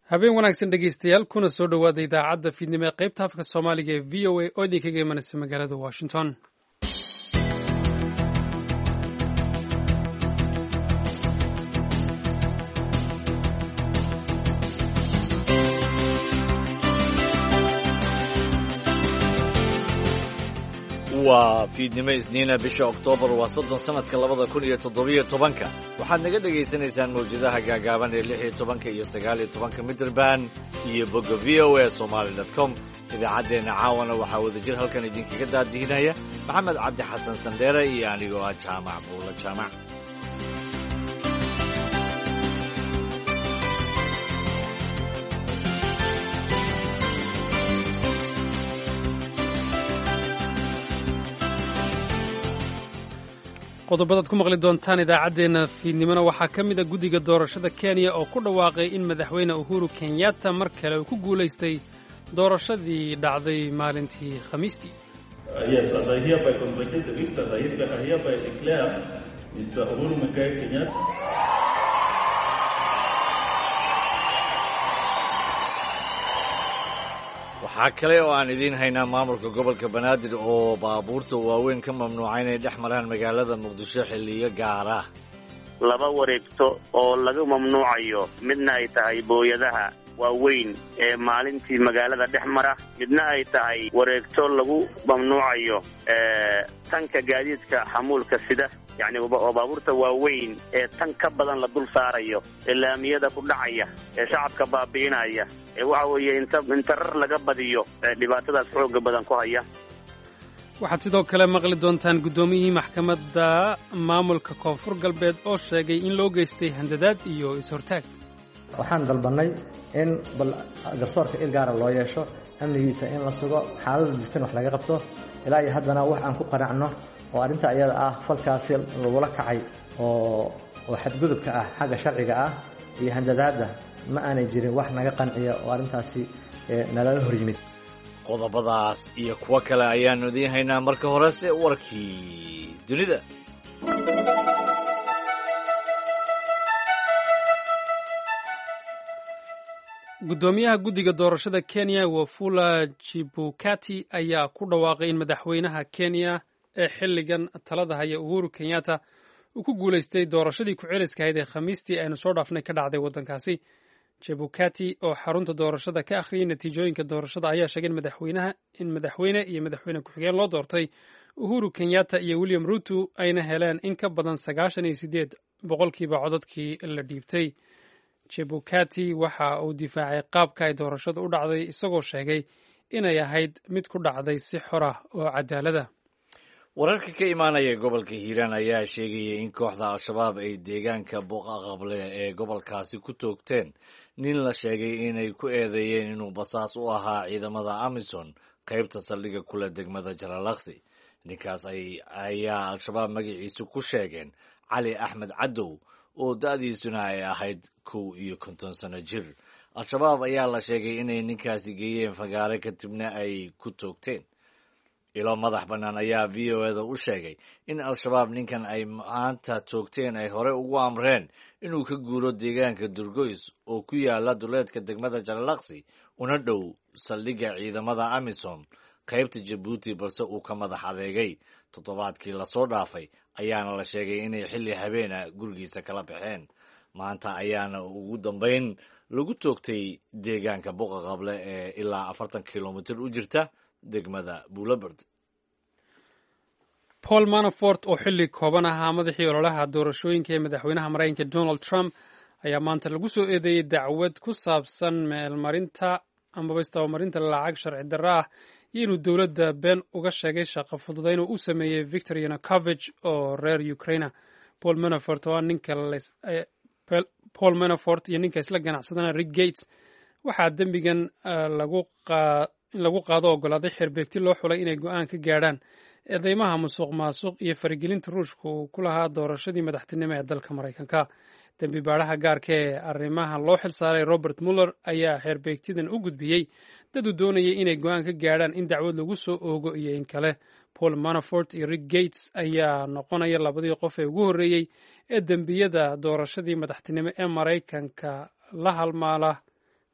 habeen wanaagsan dhegaystayaal kuna soo dhowaada idaacadda fiidnimo ee qaybta afka soomaaliga ee v o a oo idinkaga imanaysa magaalada washington. waa fiidnimo isniina bisha oktoobar waa 30 sanadka 2017 waxaad naga dhegaysanaysaan mawjadaha gaagaaban ee 16 iyo 19 midraband iyo bogga voasomali.com. idaacaddeenna caawana waxaa wadajir halkan idinkaga daadihinaya maxamed cabdi xasan sandheere iyo anigoo ah jaamac buula jaamac. qodobadaad ku maqli doontaan idaacaddeenna fiidnimona waxaa ka mid a guddiga doorashada kenya oo ku dhawaaqay in madaxweyne uhuru kenyatta mar kale uu ku guulaystay doorashadii dhacday maalintii khamiistii. waxaa kale oo aan idiin haynaa maamulka gobolka banaadir oo baabuurta waaweyn ka mamnuuca inay dhex maraan magaalada muqdisho xilliyo gaara. laba wareegto oo laga mamnuucayo midna ay tahay booyadaha waaweyn ee maalintii magaalada dhex mara, midna ay tahay wareegto lagu mamnuucayo tanka gaadiidka xamuulka sida yacni oo baabuurta waaweyn ee tan ka badan la dul saarayo ee laamiyada ku dhacaya ee shacabka baabi'inaya ee waxa weeye inta rar laga badiyo dhibaatadaas xooga badan ku haya. waxaad sidoo kale maqli doontaan guddoomiyihii maxkamadda maamulka koonfur galbeed oo sheegay in loo geystay handadaad iyo is-hortaag. waxaan dalbannay in bal garsoorka il gaara loo yeesho, amnigiisa in la sugo, xaaladda jirtan wax laga qabto. ilaa iyo haddana wax aan ku qanacno oo arrinta iyada ah falkaasi lagula kacay oo xadgudubka ah xagga sharciga ah iyo handadaadda ma aanay jirin wax naga qanciya oo arrintaasi nalala hor yimid. qodobadaas iyo kuwo kale ayaannu idiin haynaa. marka horese warkii dunida. guddoomiyaha guddiga doorashada kenya wafula chebukati ayaa ku dhawaaqay in madaxweynaha kenya ee xilligan talada haya uhuru kenyatta uu ku guulaystay doorashadii ku-celiska ahayd ee khamiistii aynu soo dhaafnay ka dhacday waddankaasi. chebukati oo xarunta doorashada ka akhriyay natiijooyinka doorashada ayaa sheegay in madaxweyne iyo madaxweyne ku-xigeen loo doortay uhuru kenyatta iyo william ruto ayna heleen in ka badan 98 boqolkiiba codadkii la dhiibtay. chebukati waxa uu difaacay qaabka ay doorashadu u dhacday isagoo sheegay inay ahayd mid ku dhacday si xor ah oo cadaalada. wararka ka imaanaya gobolka hiiraan ayaa sheegaya in kooxda al-shabaab ay deegaanka buqa qable ee gobolkaasi ku toogteen nin la sheegay inay ku eedeeyeen inuu basaas u ahaa ciidamada amisom qaybta saldhigga kule degmada jalalaqsi. ninkaas ayaa al-shabaab magaciisu ku sheegeen cali axmed cadow oo da'diisuna ay ahayd 51 sano jir. al-shabaab ayaa la sheegay inay ninkaasi geeyeen fagaare kadibna ay ku toogteen. ilo madax bannaan ayaa v o eda u sheegay in al-shabaab ninkan ay maanta toogteen ay hore ugu amreen inuu ka guuro deegaanka durgoys oo ku yaala duleedka degmada jalalaqsi una dhow saldhigga ciidamada amisom qaybta jabuuti, balse uu ka madax adeegay. toddobaadkii lasoo dhaafay ayaana la sheegay inay xilli habeena gurigiisa kala baxeen. maanta ayaana ugu dambayn lagu toogtay deegaanka buqa qable ee ilaa 40 kilomitir u jirta degmada buulabird. paul manafort oo xilli kooban ahaa madaxii ololaha doorashooyinka ee madaxweynaha maraykanka donald trump ayaa maanta lagu soo eedeeyey dacwad ku saabsan meelmarinta amaba istabamarinta lacag sharci darro ah iyo inuu dowladda been uga sheegay shaqo fududayn oo u sameeyey victor yanukovych oo reer ukraina. paul manafort iyo ninka isla ganacsadana rick gates waxaa dembigan in lagu qaado ogolaaday xeerbeegti loo xulay inay go'aan ka gaadhaan eedeymaha musuq maasuq iyo faragelinta ruushka uu ku lahaa doorashadii madaxtinimo ee dalka maraykanka. dembi baadhaha gaarka ee arrimaha loo xilsaaray robert muller ayaa xeerbeegtidan u gudbiyey dad uu doonayay inay go'aan ka gaadhaan in dacwad lagu soo oogo iyo in kale. paul manafort iyo rick gates ayaa noqonaya labadii qof ee ugu horreeyey ee dembiyada doorashadii madaxtinimo ee maraykanka la halmaala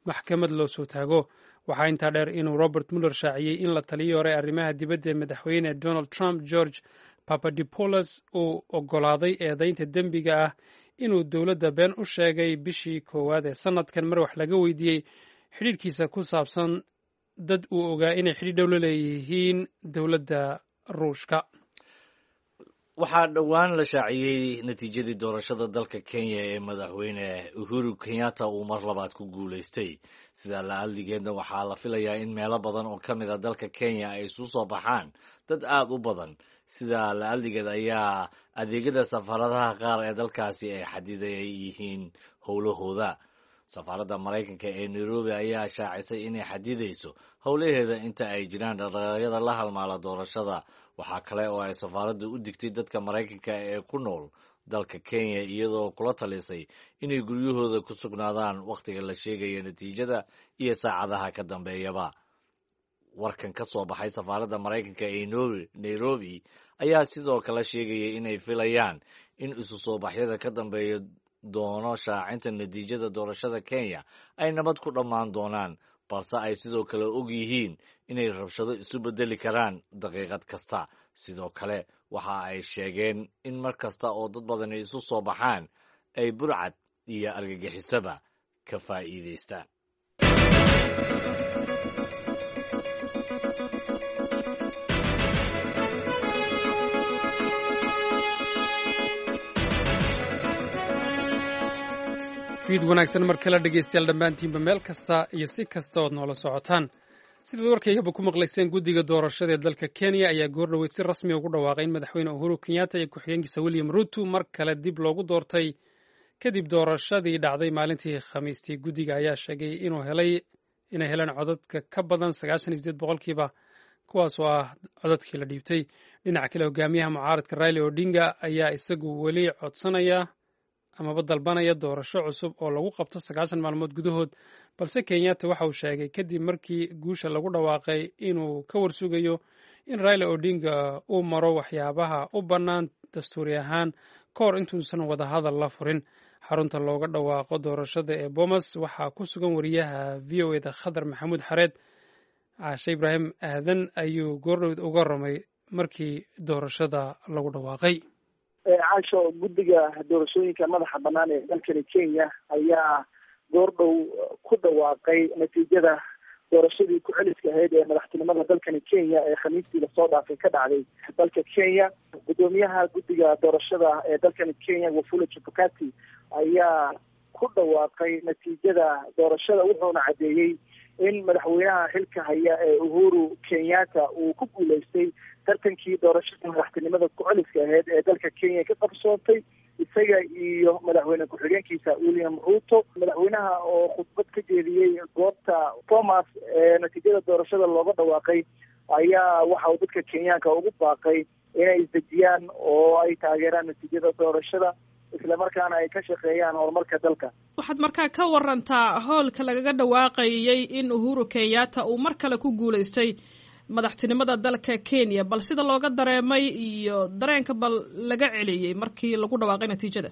maxkamad loo soo taago. waxaa intaa dheer inuu Robert Mueller shaaciyey in la taliyay hore arrimaha dibadda ee madaxweyne Donald Trump George Papadopoulos uu oggolaaday eedaynta dembiga ah inuu dowladda been u sheegay bishii koowaad ee sanadkan mar wax laga weydiiyey xidhiidhkiisa ku saabsan dad uu ogaa inay xidhiidh dhow la leeyihiin dowladda Ruushka. waxaa dhowaan la shaaciyey natiijadii doorashada dalka Kenya ee madaxweyne Uhuru Kenyatta uu mar labaad ku guulaystay. sidaa la-aaldigeedna waxaa la filayaa in meelo badan oo ka mid a dalka Kenya ay isu soo baxaan dad aad u badan. sidaa la-aaldigeed ayaa adeegyada safaaradaha qaar ee dalkaasi ay xadiday yihiin howlahooda. safaaradda Maraykanka ee Nairobi ayaa shaacisay inay xadidayso howlaheeda inta ay jiraan dhaqdhaqaaqyada la halmaala doorashada. waxaa kale oo ay safaaraddu u digtay dadka Maraykanka ee ku nool dalka Kenya iyadoo kula talisay inay guryahooda ku sugnaadaan wakhtiga la sheegayo natiijada iyo saacadaha ka dambeeyaba. warkan ka soo baxay safaaradda Maraykanka ee Nairobi ayaa sidoo kale sheegaya inay filayaan in isu soo baxyada ka dambeeya doono shaacinta natiijada doorashada Kenya ay nabad ku dhammaan doonaan, balse ay sidoo kale og yihiin inay rabshado isu bedeli karaan daqiiqad kasta. sidoo kale waxa ay sheegeen in mar kasta oo dad badani isu soo baxaan ay burcad iyo argagixisaba ka faa'iidaystaan. fiid wanaagsan mar kale dhegaystayaal dhammaantiinba meel kasta iyo si kasta ood noola socotaan. sidaad warkaygaba ku maqlayseen guddiga doorashada ee dalka Kenya ayaa goordhoweyd si rasmi ugu dhawaaqay in madaxweyne Uhuru Kenyatta iyo ku-xigeenkiisa William Ruto mar kale dib loogu doortay kadib doorashadii dhacday maalintii Khamiistii. guddiga ayaa sheegay inay heleen codadka ka badan 98% kuwaas oo ah codadkii la dhiibtay. dhinaca kale hogaamiyaha mucaaradka Raila Odinga ayaa isagu weli codsanaya amaba dalbanaya doorasho cusub oo lagu qabto 90 maalmood gudahood, balse Kenyatta waxa uu sheegay kadib markii guusha lagu dhawaaqay inuu ka warsugayo in Raila Odinga uu maro waxyaabaha u bannaan dastuuri ahaan ka hor intuusan wadahadal la furin. xarunta looga dhawaaqo doorashada ee Bomas waxaa ku sugan wariyaha VOA-da Khadar Maxamuud Xareed. Caashe Ibraahim Aadan ayuu goordhoweyd uga ramay markii doorashada lagu dhawaaqay. caasho guddiga doorashooyinka madaxa bannaan ee dalkani Kenya ayaa goordhow ku dhawaaqay natiijada doorashadii ku celiska ahayd ee madaxtinimada dalkani Kenya ee Khamiistii lasoo dhaafay ka dhacday dalka Kenya. gudoomiyaha guddiga doorashada ee dalkani Kenya Wafula Chebukati ayaa ku dhawaaqay natiijada doorashada wuxuuna cadeeyey in madaxweynaha xilka haya ee Uhuru Kenyatta uu ku guuleystay tartankii doorashada madaxtinimada ku celiska ahayd ee dalka Kenya ka qabsoontay isaga iyo madaxweyne ku-xigeenkiisa William Ruto. madaxweynaha oo khudbad ka jeediyey goobta Bomas ee natiijada doorashada looga dhawaaqay ayaa waxa uu dadka Kenyaanka ugu baaqay inay isdejiyaan oo ay taageeraan natiijada doorashada isla markaana ay ka shaqeeyaan horumarka dalka. waxaad markaa ka warantaa howlka lagaga dhawaaqayay in Uhuru Kenyatta uu mar kale ku guuleystay madaxtinimada dalka Kenya, bal sida looga dareemay iyo dareenka bal laga celiyey markii lagu dhawaaqay natiijada.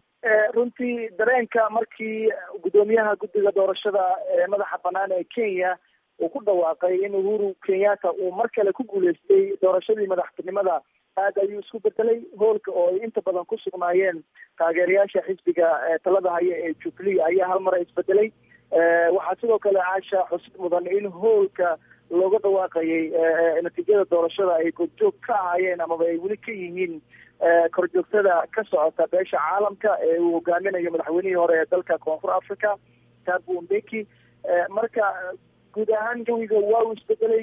runtii dareenka markii gudoomiyaha guddiga doorashada ee madaxa bannaan ee Kenya uu ku dhawaaqay in Uhuru Kenyatta uu mar kale ku guuleystay doorashadii madaxtinimada aad ayuu isku bedelay. hoolka oo ay inta badan ku sugnaayeen taageerayaasha xisbiga talada haya ee Jubilee ayaa hal mar isbedelay. waxaa sidoo kale caasha xusid mudan in hoolka looga dhawaaqayay natiijada doorashada ay korjoog ka ahaayeen amaba ay weli ka yihiin korjoogtada ka socota beesha caalamka ee uu hogaaminayo madaxweynihii hore ee dalka Koonfur Africa Thabo Mbeki. marka guud ahaan jawiga waa uu isbedelay.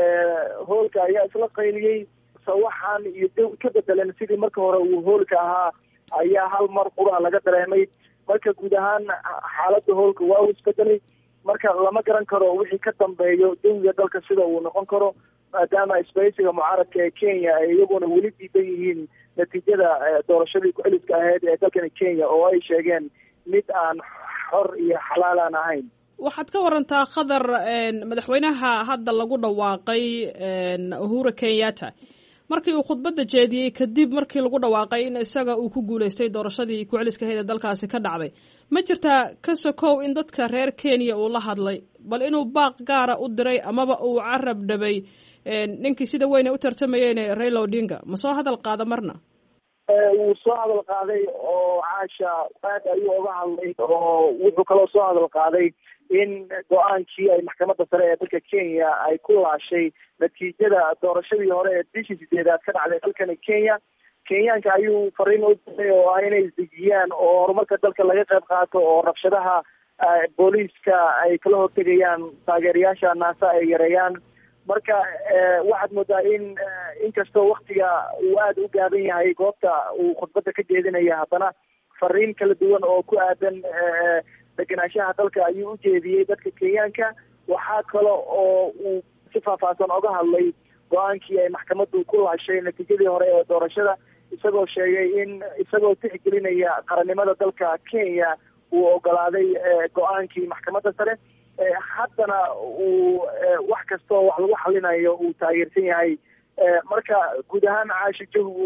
hoolka ayaa isla qayliyey sawaxan iyo jawi ka bedelan sidii marka hore uu hoolka ahaa ayaa hal mar qura laga dareemay. marka guud ahaan xaaladda hoolka waa uu isbedelay. marka lama garan karo wixii ka dambeeyo jawiga dalka sida uu noqon karo maadaama isbahaysiga mucaaradka ee Kenya ay iyaguna weli diidan yihiin natiijada doorashadii ku celiska ahayd ee dalkani Kenya oo ay sheegeen mid aan xor iyo xalaal aan ahayn. waxaad ka warantaa Khadar, madaxweynaha hadda lagu dhawaaqay Uhuru Kenyatta markii uu khudbadda jeediyey kadib markii lagu dhawaaqay in isaga uu ku guulaystay doorashadii ku-celiska hayda dalkaasi ka dhacday ma jirtaa ka sokow in dadka reer Kenya uu la hadlay bal inuu baaq gaara u diray amaba uu carab dhabay ninkii sida weyn u tartamayeen Raila Odinga ma soo hadal qaada marna wuu soo hadal qaaday oo caasha aad ayuu uga hadlay oo wuxuu kaloo soo hadal qaaday in go-aankii ay maxkamadda sare ee dalka Kenya ay ku laashay natiijada doorashadii hore ee bishii 8aad ka dhacday dalkani Kenya. Kenyaanka ayuu fariin u diray oo ah inay isdejiyaan oo horumarka dalka laga qayb qaato oo rabshadaha booliiska ay kala hortegayaan taageerayaasha NASA ay yareeyaan. marka waxaad moodaa in inkastoo waktiga uu aad u gaaban yahay goobta uu khudbadda ka jeedinaya haddana fariin kala duwan oo ku aadan degenaanshaha dalka ayuu u jeediyey dadka Kenyaanka. waxaa kale oo uu si faahfaahsan oga hadlay go-aankii ay maxkamaddu ku laashay natiijadii hore ee doorashada isagoo sheegay in isagoo tixgelinaya qarannimada dalka Kenya uu ogolaaday go-aankii maxkamadda sare haddana uu wax kastoo wax lagu xalinayo uu taageersan yahay. marka guud ahaan caasha jawigu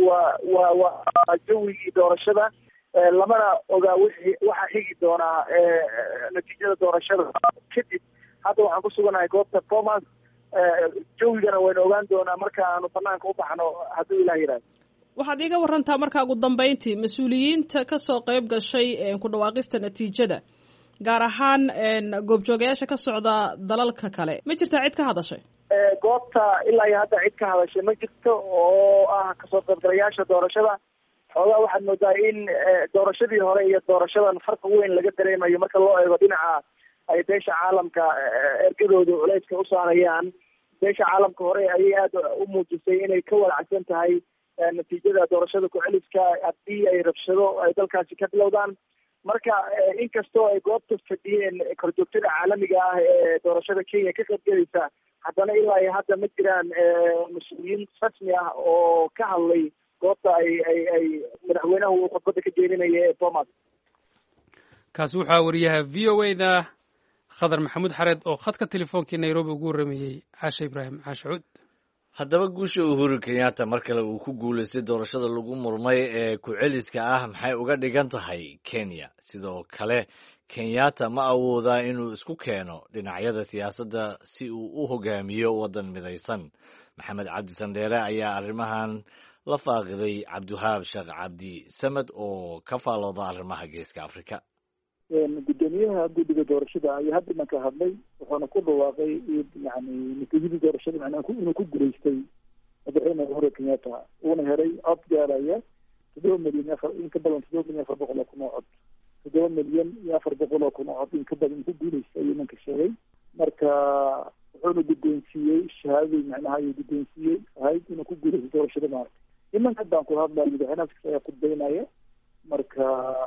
waa jawigii doorashada lamana ogaa waxa xigi doonaa natiijada doorashada kadib. hadda waxaan ku suganahay goobta Thomas jawigana waynu ogaan doonaa marka aanu banaanka u baxno hadduu ilaah yidhaahdo. waxaad iiga warantaa markaa ugu dambeyntii mas-uuliyiinta kasoo qayb gashay ku dhawaaqista natiijada gaar ahaan goobjoogayaasha ka socda dalalka kale ma jirtaa cid ka hadashay? goobta ilaa iyo hadda cid ka hadashay ma jirto oo ah kasoo qaybgalayaasha doorashada. xoogaa waxaad moodaa in doorashadii hore iyo doorashadan farqi weyn laga dareemayo marka loo eego dhinaca ay beesha caalamka ergadooda culeyska u saarayaan. beesha caalamka hore ayay aada u muujisay inay ka walacsan tahay natiijada doorashada ku-celiska haddii ay rabshado ay dalkaasi ka bilowdaan. marka inkastoo ay goobta fadhiyeen korjoogtada caalamiga ah ee doorashada Kenya ka qaybgalaysa haddana ilaa iyo hadda ma jiraan mas-uuliyiin rasmi ah oo ka hadlay goobta ay madaxweynaha uu khudbadda ka jeedinaya ee Thomas. kaasi waxaa wariyaha VOA-da khadar maxamuud xareed oo khadka telefoonkii Nairobi ugu waramayey caashe Ibraahim caashe Cuud. haddaba guusha Uhuru Kenyatta mar kale uu ku guulaystay doorashada lagu murmay ee ku-celiska ah maxay uga dhigan tahay Kenya? sidoo kale Kenyatta ma awoodaa inuu isku keeno dhinacyada siyaasadda si uu u hogaamiyo waddan midaysan? maxamed cabdi sandheere ayaa arrimahan la faaqiday cabdiwahaab sheekh cabdi samed oo ka faalooda arrimaha geeska Afrika. gudoomiyaha guddiga doorashada ayaa hadda imanka hadlay wuxuuna ku dhawaaqay yani natiijadii doorashada macnaha inuu ku guulaystay madaxweyne Uhuru Kenyatta uuna helay cod gaaraya 7,000,000 in ka badan 7,400,000 cod 7,400,000 cod in ka badan ku guulaystay ayuu imanka sheegay. marka wuxuuna guddoonsiiyey shahaadadii macnaha ayuu guddoonsiiyey ahayd inuu ku guulaystay doorashada maarka. imanka baan ku hadlaya madaxweynaha ayaa khudbaynaya. marka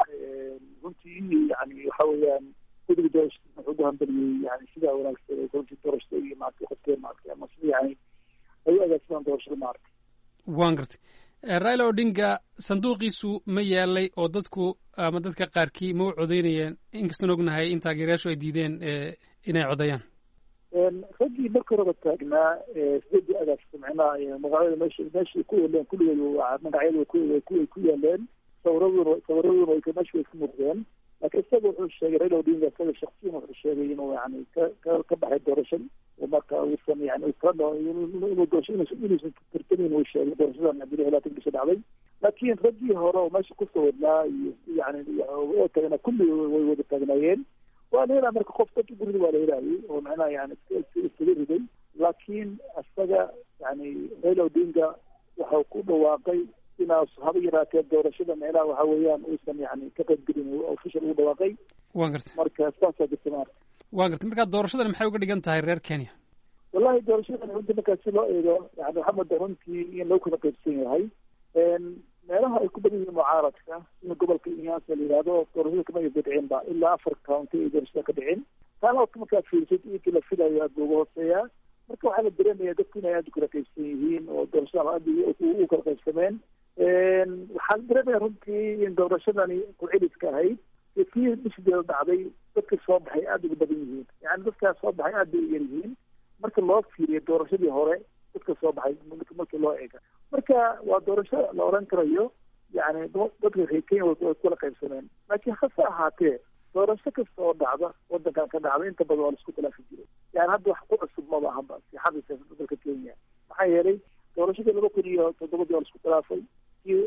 runtii yani waxa weeyaan guddiga doorashada wuxuu ugu hambaliyey yani sidaa wanaagsan ee runtii doorashada iyo maaragtay qofkeen maaragtay ama sida yani ay u agaagsadaan doorashada maaragtay. waan gartay Raila Odinga sanduuqiisu ma yaalay oo dadku ama dadka qaarkii ma u codeynayeen inkastoo ognahay in taageerayaashu ay diideen inay codeeyaan? raggii marka horeba taagnaa sidii agaagsa macnaha magacyada meesha ku yeeleen kulligood magacyada ku yeeleen sawiraduna way meesha way ka muuqdeen. laakiin isaga wuxuu sheegay Raila Odinga isaga shakhsiyan wuxuu sheegay inuu yani ka baxay doorashada oo marka uusan yani inuu tartamin uu sheegay doorashadan Abdullah ilaa bisha dhacday. laakiin raggii hore oo meesha kusoo wadnaa iyo yani oo tagana kulli way wada taagnaayeen. waa leeyahay marka qof dadka guriga waa leeyahay oo macnaha yani iskaga riday. laakiin isaga yani Raila Odinga wuxuu ku dhawaaqay inaas haba yaraatee doorashada meelaha waxa weeyaan uusan yani ka qaybgelin oo official ugu dhawaaqay. waan gartay marka saasaa jirta maarka. waan gartay marka doorashadan maxay uga dhigan tahay reer Kenya? wallahi doorashadan runtii marka si loo eego yani waxaa moodaa runtii in loo kala qaybsan yahay. meelaha ay ku badan yihiin mucaaradka sida gobolka Nyanza la yidhaahdo doorashada kama ay dhicin ba ilaa 4 county ay doorashada ka dhicin. taana oo markaa fiirsad intii la filayo aad ugu hooseeya. marka waxaa la dareemayaa dadku inay aad u kala qaybsan yihiin oo doorashada aad u kala qaybsameen. waxaan dareemaya runtii in doorashadani ku-celiska ahayd kii bishideeda dhacday dadka soo baxay aada uga badan yihiin. yani dadkaas soo baxay aad bay u yar yihiin marka loo fiiriyo doorashadii hore dadka soo baxay markii loo eega. marka waa doorasho la oran karayo yani dadka reer Kenya way kula qaybsaneen laakiin hase ahaatee doorasho kasta oo dhacda wadankan ka dhacda inta badan waa la isku khilaafi jiray yani hadda wax ku cusub ma aha siyaasadda dalka Kenya maxaa yeelay doorashada 2007 waa la isku khilaafay iyo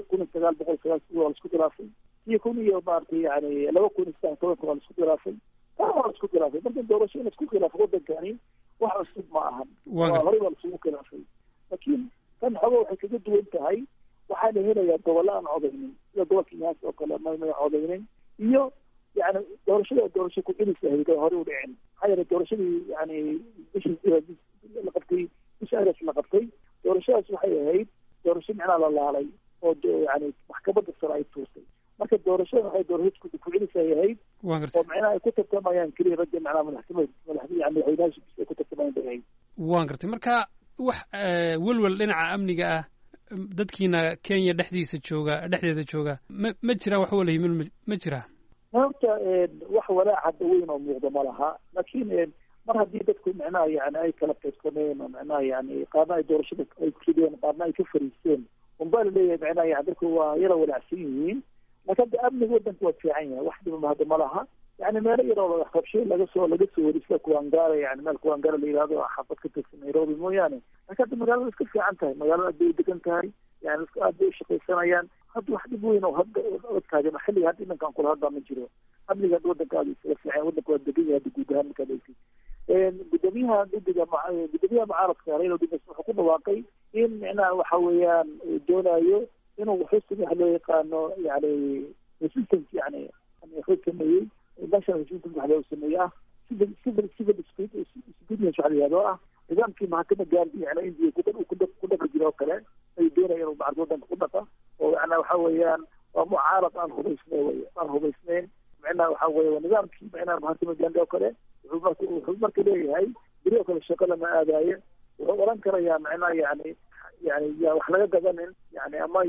1990 waa la isku khilaafay iyo kun iyo maartay yani 2019 waa la isku khilaafay waa la isku khilaafay marka doorasho la isku khilaafay wadankani wax cusub ma aha waa hore waa la isku khilaafay laakiin tan xogo waxay kaga duwan tahay waxaa la helayaa gobol aan codeynin sida gobolka Nyaas oo kale ma codeynin iyo يعني doorasho ku dhilisay hore u dhicin hay'ad doorashadii yani bishii la qabtay la qabtay doorashadaas waxay ahayd doorasho macna la laalay oo yani maxkamadda sare ay tuurtay marka doorashada waxay doorasho ku dhilisay ahayd oo macna ay ku tartamayaan kaliya rajal macna madaxweynaha yani ay ku tartamayaan bay waan gartay marka wax walwal dhinaca amniga ah dadkiina Kenya dhexdeeda jooga ma jiraan wax wala yimin ma jiraan horta wax walaa hadda weyn oo muuqda ma laha laakiin mar haddii dadku macnaha yani ay kala qaybsaneen macnaha yani qaarna ay doorashada ay ku rideen qaarna ay ka fariisteen unbaa la leeyahay macnaha yani dadku waa yara walaacsan yihiin laakiin hadda amniga wadanka waa fiican yahay wax dhiba hadda ma laha yani meelo yaroo qabshay laga soo warisa Kuangara yani meel Kuangara la yiraahdo xaafad ka tirsan Nairobi mooyaane laakiin hadda magaalada iska fiican tahay magaalada ay degan tahay yani aad bay shaqaysanayaan hadda wax dhib weyn oo hadda taagan xilliga hadda inankan kula hadda ma jiro amniga wadankaada iska fiican wadanka waa degan yahay guud ahaan marka ay gudoomiyaha mucaaradka Raila Odinga wuxuu ku dhawaaqay in macnaha waxa weeyaan doonayo inuu xisbi wax loo yaqaano yani resistance yani xukmiyay national resistance wax loo sameeyaa civil disobedience waxa la yiraahdo nidaamkii maxkamadda gaardi yani India ku dhaqi jiro kale ay doonayaan inuu macad wadanka ku dhaqa oo macnaha waxa weeyaan waa mucaarad aan hubaysnayn macnaha waxa weeye nidaamkii macnaha maxkamadda gaardi oo kale wuxuu marka leeyahay biro kale shaqo lama aadayo wuxuu oran karayaa macnaha yani wax laga gabanin yani ama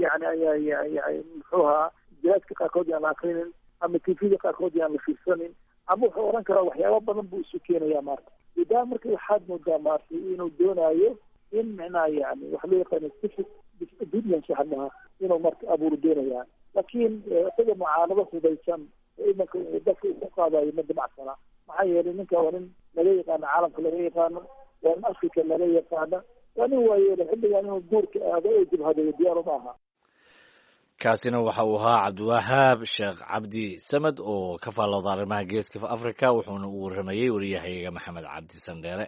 yani muxuu ahaa jiraadka qaarkood aan la akrinin ama tvda qaarkood aan la fiirsanin ama wuxuu oran karaa waxyaaba badan buu isu keenayaa maarta idaa marka waxaad moodaa maarta inuu doonayo in macnaha yani wax loo yaqaano disobedience waxmaha inuu marka abuuru doonayaa laakiin isaga mucaanado hudaysan imanka dadka u qaadayo ma damacsana maxaa yeelay ninka waa nin laga yaqaano caalamka laga yaqaano waa nin afrika laga yaqaano waa nin waayeela xilligan inuu guurka aado oo jabhadeeyo diyaaro ma aha kaasina waxa uu ahaa cabdiwahaab sheekh cabdi samad oo ka faallooda arrimaha geeska afrika wuxuuna u warramayey wariyahayaga maxamed cabdi sandheere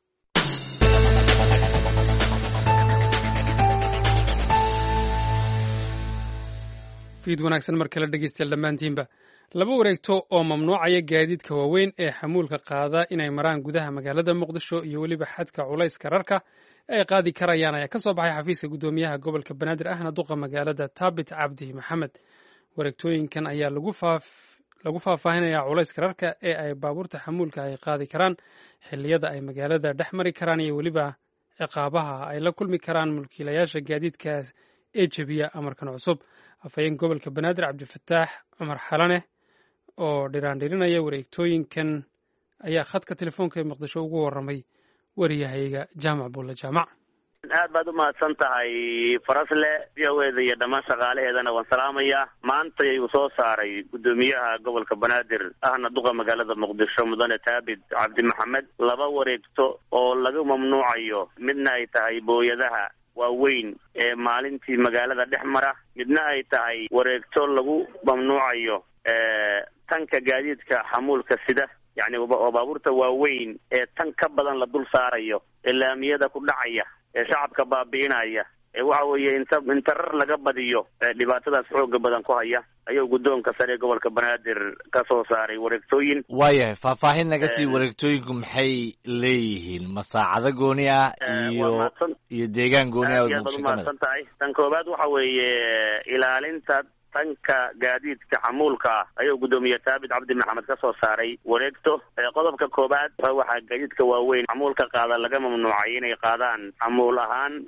fiid wanaagsan mar kale dhegeystayaal dhammaantiinba laba wareegto oo mamnuucaya gaadiidka waaweyn ee xamuulka qaada inay maraan gudaha magaalada muqdisho iyo weliba xadka culayska rarka ay qaadi karayaan ayaa ka soo baxay xafiiska guddoomiyaha gobolka banaadir ahna duqa magaalada taabit cabdi maxamed wareegtooyinkan ayaa lagu faahfaahinaya culayska rarka ee ay baabuurta xamuulka ay qaadi karaan xilliyada ay magaalada dhex mari karaan iyo weliba ciqaabaha ay la kulmi karaan mulkiilayaasha gaadiidka ee jebiya amarkan cusub afhayeen gobolka banaadir cabdifataax cumar xalane oo dhiraandhirinaya wareegtooyinkan ayaa khadka telefoonka ee muqdisho ugu warramay wariyahayaga jaamac buulle jaamac aad baad umahadsan tahay farasle VOAda iyo dhammaan shaqaalaheedana waan salaamayaa maanta ayuu soo saaray guddoomiyaha gobolka banaadir ahna duqa magaalada muqdisho mudane taabit cabdi maxamed laba wareegto oo laga mamnuucayo midna ay tahay booyadaha waaweyn ee maalintii magaalada dhex mara midna ay tahay wareegto lagu mamnuucayo tanka gaadiidka xamuulka sida yani oo baabuurta waaweyn ee tan ka badan la dul saarayo ee laamiyada ku dhacaya ee shacabka baabi'inaya ee waxa weeye inta rar laga badiyo dhibaatadaas xooga badan ku haya ayuu guddoonka sare ee gobolka banaadir ka soo saaray wareegtooyin waayahay faahfaahin naga sii wareegtooyinku maxay leeyihiin masaacado gooni ah iyo deegaan gooni ah oo umahadsan tahay tan koowaad waxa weeye ilaalinta tanka gaadiidka xamuulka ah ayuu gudoomiye Thabit Cabdi Maxamed ka soo saaray wareegto. Qodobka koobaad waxaa gaadiidka waaweyn xamuulka qaada laga mamnuucay inay qaadaan xamuul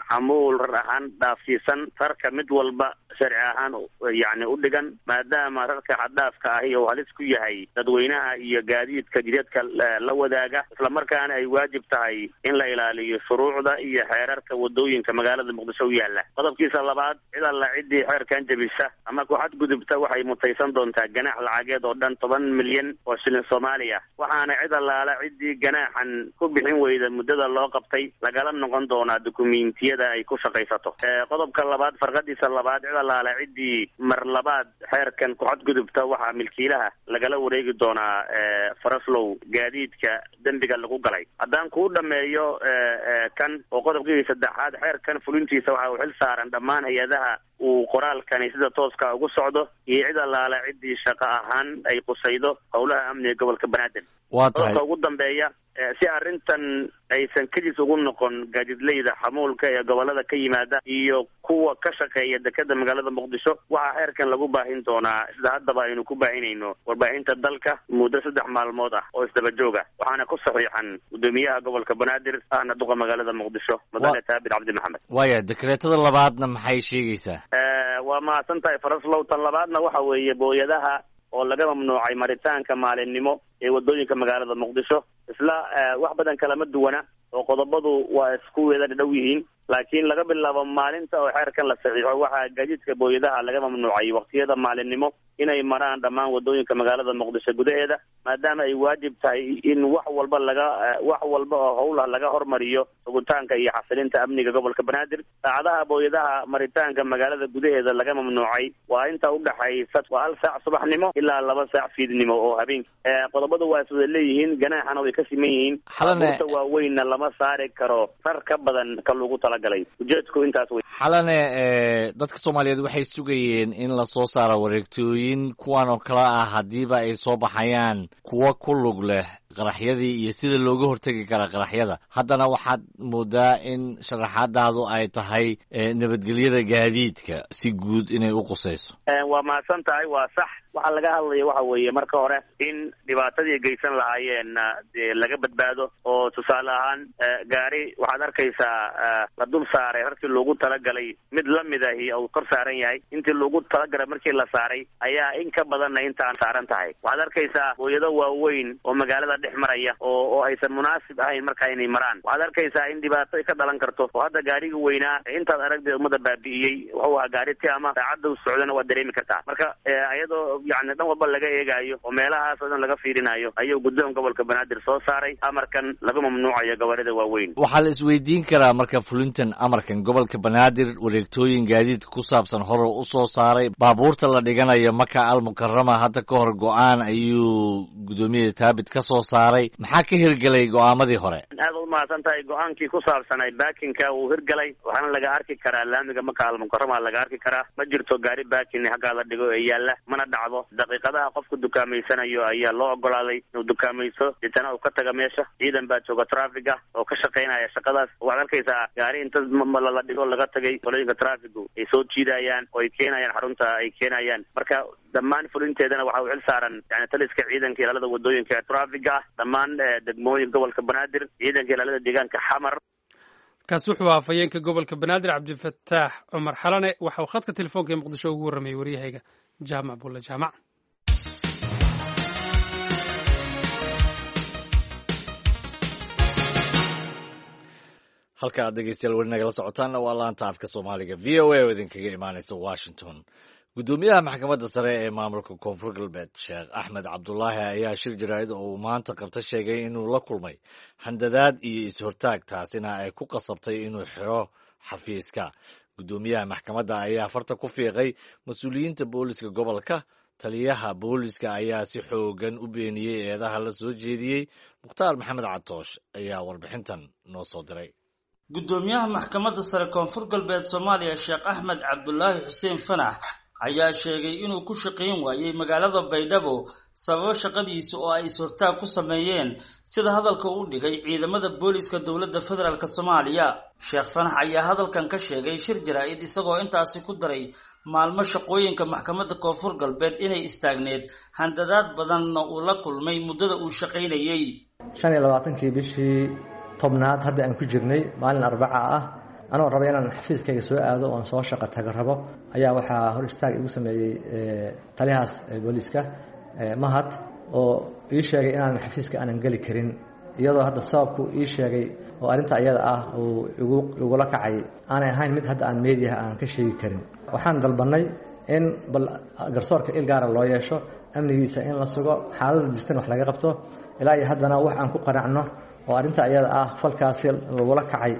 ahaan dhaafsiisan rarka mid walba sharci ahaan yani u dhigan, maadaama rarka xaddaafka ahi uu halis ku yahay dadweynaha iyo gaadiidka jidadka la wadaaga, isla markaana ay waajib tahay in la ilaaliyo shuruucda iyo xeerarka wadooyinka magaalada Muqdisho u yaala. Qodobkiisa labaad, cid alla ciddii xeerkan jabisa ama ku xadgudubta waxay mutaysan doontaa ganaax lacageed oo dhan 10 milyan oo shilin Soomaaliya, waxaana cid allaala ciddii ganaaxan ku bixin weyda muddada loo qabtay lagala noqon doonaa dukumiintiyada ay ku shaqaysato. Qodobka labaad, farqadiisa labaad, cid allaala ciddii mar labaad xeerkan ku xadgudubta waxaa milkiilaha lagala wareegi doonaa faraslow gaadiidka dembiga lagu galay. Haddaan kuu dhameeyo kan oo qodobkiisa saddexaad, xeerkan fulintiisa waxa uu xil saaran dhammaan hay-adaha uu qoraalkani sida tooska ugu socdo iyo cid allaala ciddii shaqo ahaan ay qusaydo howlaha amniga gobolka Banaadir. Qodobka ugu dambeeya, si arrintan aysan kadis ugu noqon gaadiidleyda xamuulka ee gobolada ka yimaada iyo kuwa ka shaqeeya dekada magaalada Muqdisho, waxaa xeerkan lagu baahin doonaa sida haddaba aynu ku baahinayno warbaahinta dalka muddo 3 maalmood ah oo isdaba jooga, waxaana ku saxiixan gudoomiyaha gobolka Banaadir ahna duqa magaalada Muqdisho Mudane Thabit Cabdi Maxamed. Waaya dekreetada labaadna maxay sheegaysaa? Waa mahadsantahay faraslow. Tan labaadna waxa weeye booyadaha oo laga mamnuucay maritaanka maalinimo ee wadooyinka magaalada Muqdisho. Isla wax badan kalama duwana oo qodobadu waa isku wada dhow yihiin, laakiin laga bilaabo maalinta oo xeerkan la saxiixo waxaa gaadiidka booyadaha laga mamnuucay waqtiyada maalinimo inay maraan dhammaan wadooyinka magaalada Muqdisho gudaheeda, maadaama ay waajib tahay in wax walba oo howlaha laga hormariyo sugitaanka iyo xasilinta amniga gobolka Banaadir. Saacadaha booyadaha maritaanka magaalada gudaheeda laga mamnuucay waa inta u dhaxaysa 1 saac subaxnimo ilaa 2 saac fiidnimo oo habeenkii. Qodobadu waa iswada leeyihiin, ganaaxana way ka siman yihiin. Xalalka waaweynna lama saari karo rar ka badan ka lagu talagalay. Ujeedku intaas way. Xalane dadka Soomaaliyeed waxay sugayeen in la soo saaro wareegtooyin kuwan oo kala ah hadiiba ay soo baxayaan kuwa ku lug leh qaraxyadii iyo sida looga hortagi kara qaraxyada. Haddana waxaad moodaa in sharaxaadaadu ay tahay nabadgelyada gaadiidka si guud inay u qusayso. Waa mahadsan tahay, waa sax. Waxa laga hadlayo waxa weeye marka hore in dhibaatadii geysan lahaayeen laga badbaado, oo tusaale ahaan gaari waxaad arkaysaa la dul saaray harkii loogu talagalay mid la mid ahi oo kor saaran yahay, intii loogu talagalay markii la saaray ayaa in ka badanna intaan saaran tahay. Waxaad arkaysaa booyado waaweyn oo magaalada dhex maraya oo aysan munaasib ahayn marka inay maraan. Waxaad arkaysaa in dhibaato ay ka dhalan karto, oo hadda gaariga weynaa intaad aragtay umada baabi'iyey wuxuu ahaa gaari tiama saacada u socdana waa dareemi kartaa. Marka ayadoo yani dhan walba laga eegayo oo meelahaas oo dhan laga fiirinayo ayuu guddoonka gobolka Banaadir soo saaray amarkan laga mamnuucayo gawaarida waaweyn. Waxaa la isweydiin karaa marka fulintan amarkan gobolka Banaadir wareegtooyin gaadiid ku saabsan hore u soo saaray baabuurta la dhiganayo Maka al-Mukarrama. Hadda ka hor go'aan ayuu gudoomiyaha Thabit ka soo saaray. Maxaa ka hirgalay go'aamadii hore? Aad u mahadsan tahay. Go'aankii ku saabsanay baakinka uu hirgalay, waxaana laga arki karaa laamiga Maka al-Mukarrama laga arki karaa. Ma jirto gaari baakin xagga la dhigo ee yaala, mana dhacdo. Daqiiqadaha qofku dukaameysanayo ayaa loo ogolaaday inuu dukaamayso, intana uu ka taga meesha. Ciidan baa jooga traafiga oo ka shaqeynaya shaqadaas. Waxaad arkaysaa gaari inta la dhigo laga tagay, qolooyinka traafigu ay soo jiidayaan oo ay keenayaan xarunta ay keenayaan. Marka dhammaan fulinteedana waxa uu xil saaran yani taliska ciidanka ilaalada wadooyinka ee traafiga ah, dhammaan degmooyinka gobolka Banaadir, ciidanka ilaalada deegaanka Xamar. kaasi wuxuu ahaa afhayeenka gobolka Banaadir Cabdifataax Cumar Xalane. waxa uu khadka telefoonka ee Muqdisho ugu warramay wariyahayga Jaamac Bulle Jaamac. halka aad dhegeystayaal weli nagala socotaanna waa laanta afka Soomaaliga VOA oo idinkaga imaanaysa Washington. Gudoomiyaha maxkamadda sare ee maamulka Koonfur Galbeed Sheekh Axmed Cabdullaahi ayaa shir jaraa'id oo uu maanta qabta sheegay inuu la kulmay handadaad iyo is-hortaag, taasina ay ku qasabtay inuu xiro xafiiska. Gudoomiyaha maxkamadda ayaa farta ku fiiqay mas-uuliyiinta booliska gobolka. Taliyaha booliska ayaa si xoogan u beeniyey eedaha la soo jeediyey. Mukhtaar Maxamed Catoosh ayaa warbixintan noo soo diray. gudoomiyaha maxkamadda sare Koonfur Galbeed Soomaaliya Sheekh Axmed Cabdullaahi Xuseen Fanax ayaa sheegay inuu ku shaqeyn waayay magaalada Baydhabo sababo shaqadiisa oo ay is-hortaag ku sameeyeen sida hadalka uu dhigay ciidamada booliska dowladda federaalk Soomaaliya. Sheekh Fanax ayaa hadalkan ka sheegay shir jaraa'id isagoo intaasi ku daray maalmo shaqooyinka maxkamadda koonfur galbeed inay istaagneed handadaad badanna uu la kulmay muddada uu shaqaynayey. 25 bishii tobnaad hadda aan ku jirnay maalin Arbaca ah anoo raba inaan xafiiskayga soo aado oo aan soo shaqo tago rabo ayaa waxaa hor istaag igu sameeyay taliyahaas booliiska Mahad oo ii sheegay inaan xafiiska aanan gali karin iyadoo hadda sababku ii sheegay oo arinta ayada ah oo igu la kacay aanay ahayn mid hadda aan meediyaha aan ka sheegi karin. waxaan dalbanay in bal garsoorka il gaar ah loo yeesho amnigiisa in la sugo xaaladda jirtan wax laga qabto ilaa iyo haddana wax aan ku qanacno oo arinta ayada ah falkaasi lagu la kacay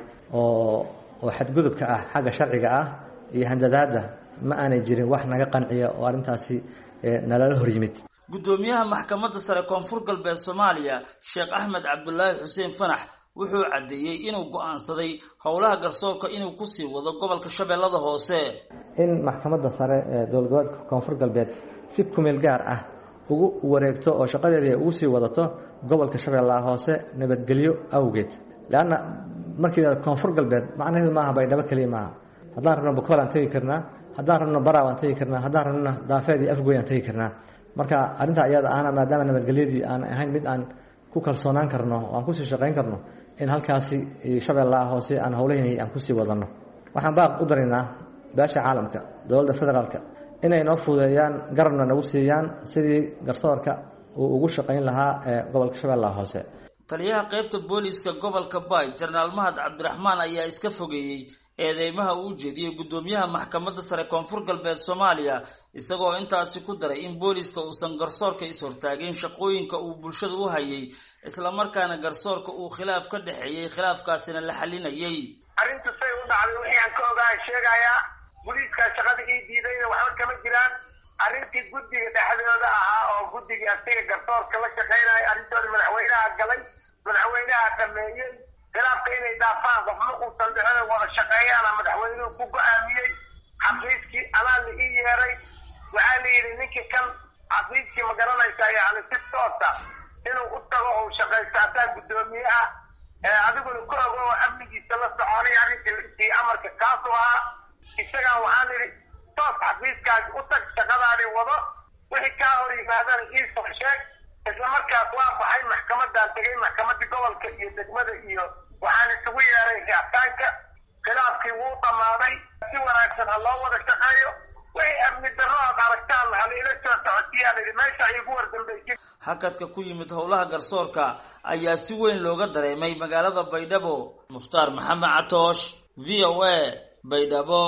oo xadgudubka ah xagga sharciga ah iyo handadaada ma aanay jirin wax naga qanciya oo arintaasi nalala hor yimid. gudoomiyaha maxkamadda sare koonfur galbeed Soomaaliya Sheekh Axmed Cabdullaahi Xuseen Fanax wuxuu cadeeyay inuu go'aansaday howlaha garsoorka inuu ku sii wado gobolka Shabeellada Hoose. in maxkamadda sare ee dowladda koonfur galbeed si kumeel gaar ah ugu wareegto oo shaqadeeda ugu sii wadato gobolka Shabeellaha Hoose nabadgelyo awgeed. laana markii koonfur galbeed macnaheedu maaha Baydhabo kaliya maaha. haddaan rabno Bokool aan tagi karnaa, haddaan rabno Baraaw aan tagi karnaa, haddaan rabno Daafeed iyo Afgoy aan tagi karnaa. marka arinta ayada ahna maadaama nabadgelyadii aan ahayn mid aan ku kalsoonaan karno oo aan ku sii shaqayn karno in halkaasi Shabeellaha Hoose aan howlaheena aan ku sii wadano. waxaan baaq u darinaa beesha caalamka dowladda federaalka inay noo fududeeyaan garabna nagu siiyaan sidii garsoorka uu ugu shaqayn lahaa gobolka Shabeellaha Hoose. taliyaha qaybta booliiska gobolka Baay Jenaraal Mahad Cabdiraxmaan ayaa iska fogeeyay eedeymaha uu jeediyay gudoomiyaha maxkamadda sare koonfur galbeed Soomaaliya isagoo intaasi ku daray in booliiska uusan garsoorka is hortaagin shaqooyinka uu bulshada u hayay isla markaana garsoorka uu khilaaf ka dhaxeeyay khilaafkaasina la xalinayay. arrintu say u dhacday wixii aan ka ogaa sheegaya booliiska shaqada ii diidayna waxba kama jiraan. arrintii guddiga dhexdooda ahaa oo guddiga asaga garsoorka la shaqaynaya arrintooda madaxweynaha galay madaxweynaha dhameeyey khilaafka inay dhaafaan qofna uusan dhicin wada shaqeeyaana madaxweynuhu ku go'aamiyey. xafiiskii anaa la ii yeeray waxaa la yidhi ninkii kan xafiiskii ma garanaysaa yani si toosa inuu u tago oo shaqaysto asaa guddoomiye ah adiguna ku ogo oo amnigiisa la soconay arrintii amarka kaasoo ahaa isagaa waxaan idhi toos xafiiskaas u tag shaqadaani wado wixii kaa hor yimaadana iisoo sheeg. isla markaas waa baxay maxkamadaan tegay maxkamadda gobolka iyo degmada iyo waxaan isugu yeeray ricitaanka. khilaafkii wuu dhammaaday si wanaagsan ha loo wada shaqeeyo wixii amni darro aad aragtaan hal ila soo socotiyaan idhi meesha igu wardambaysin. hakadka ku yimid howlaha garsoorka ayaa si weyn looga dareemay magaalada Baydhabo. Mukhtaar Maxamed Catoosh VOA Baydhabo.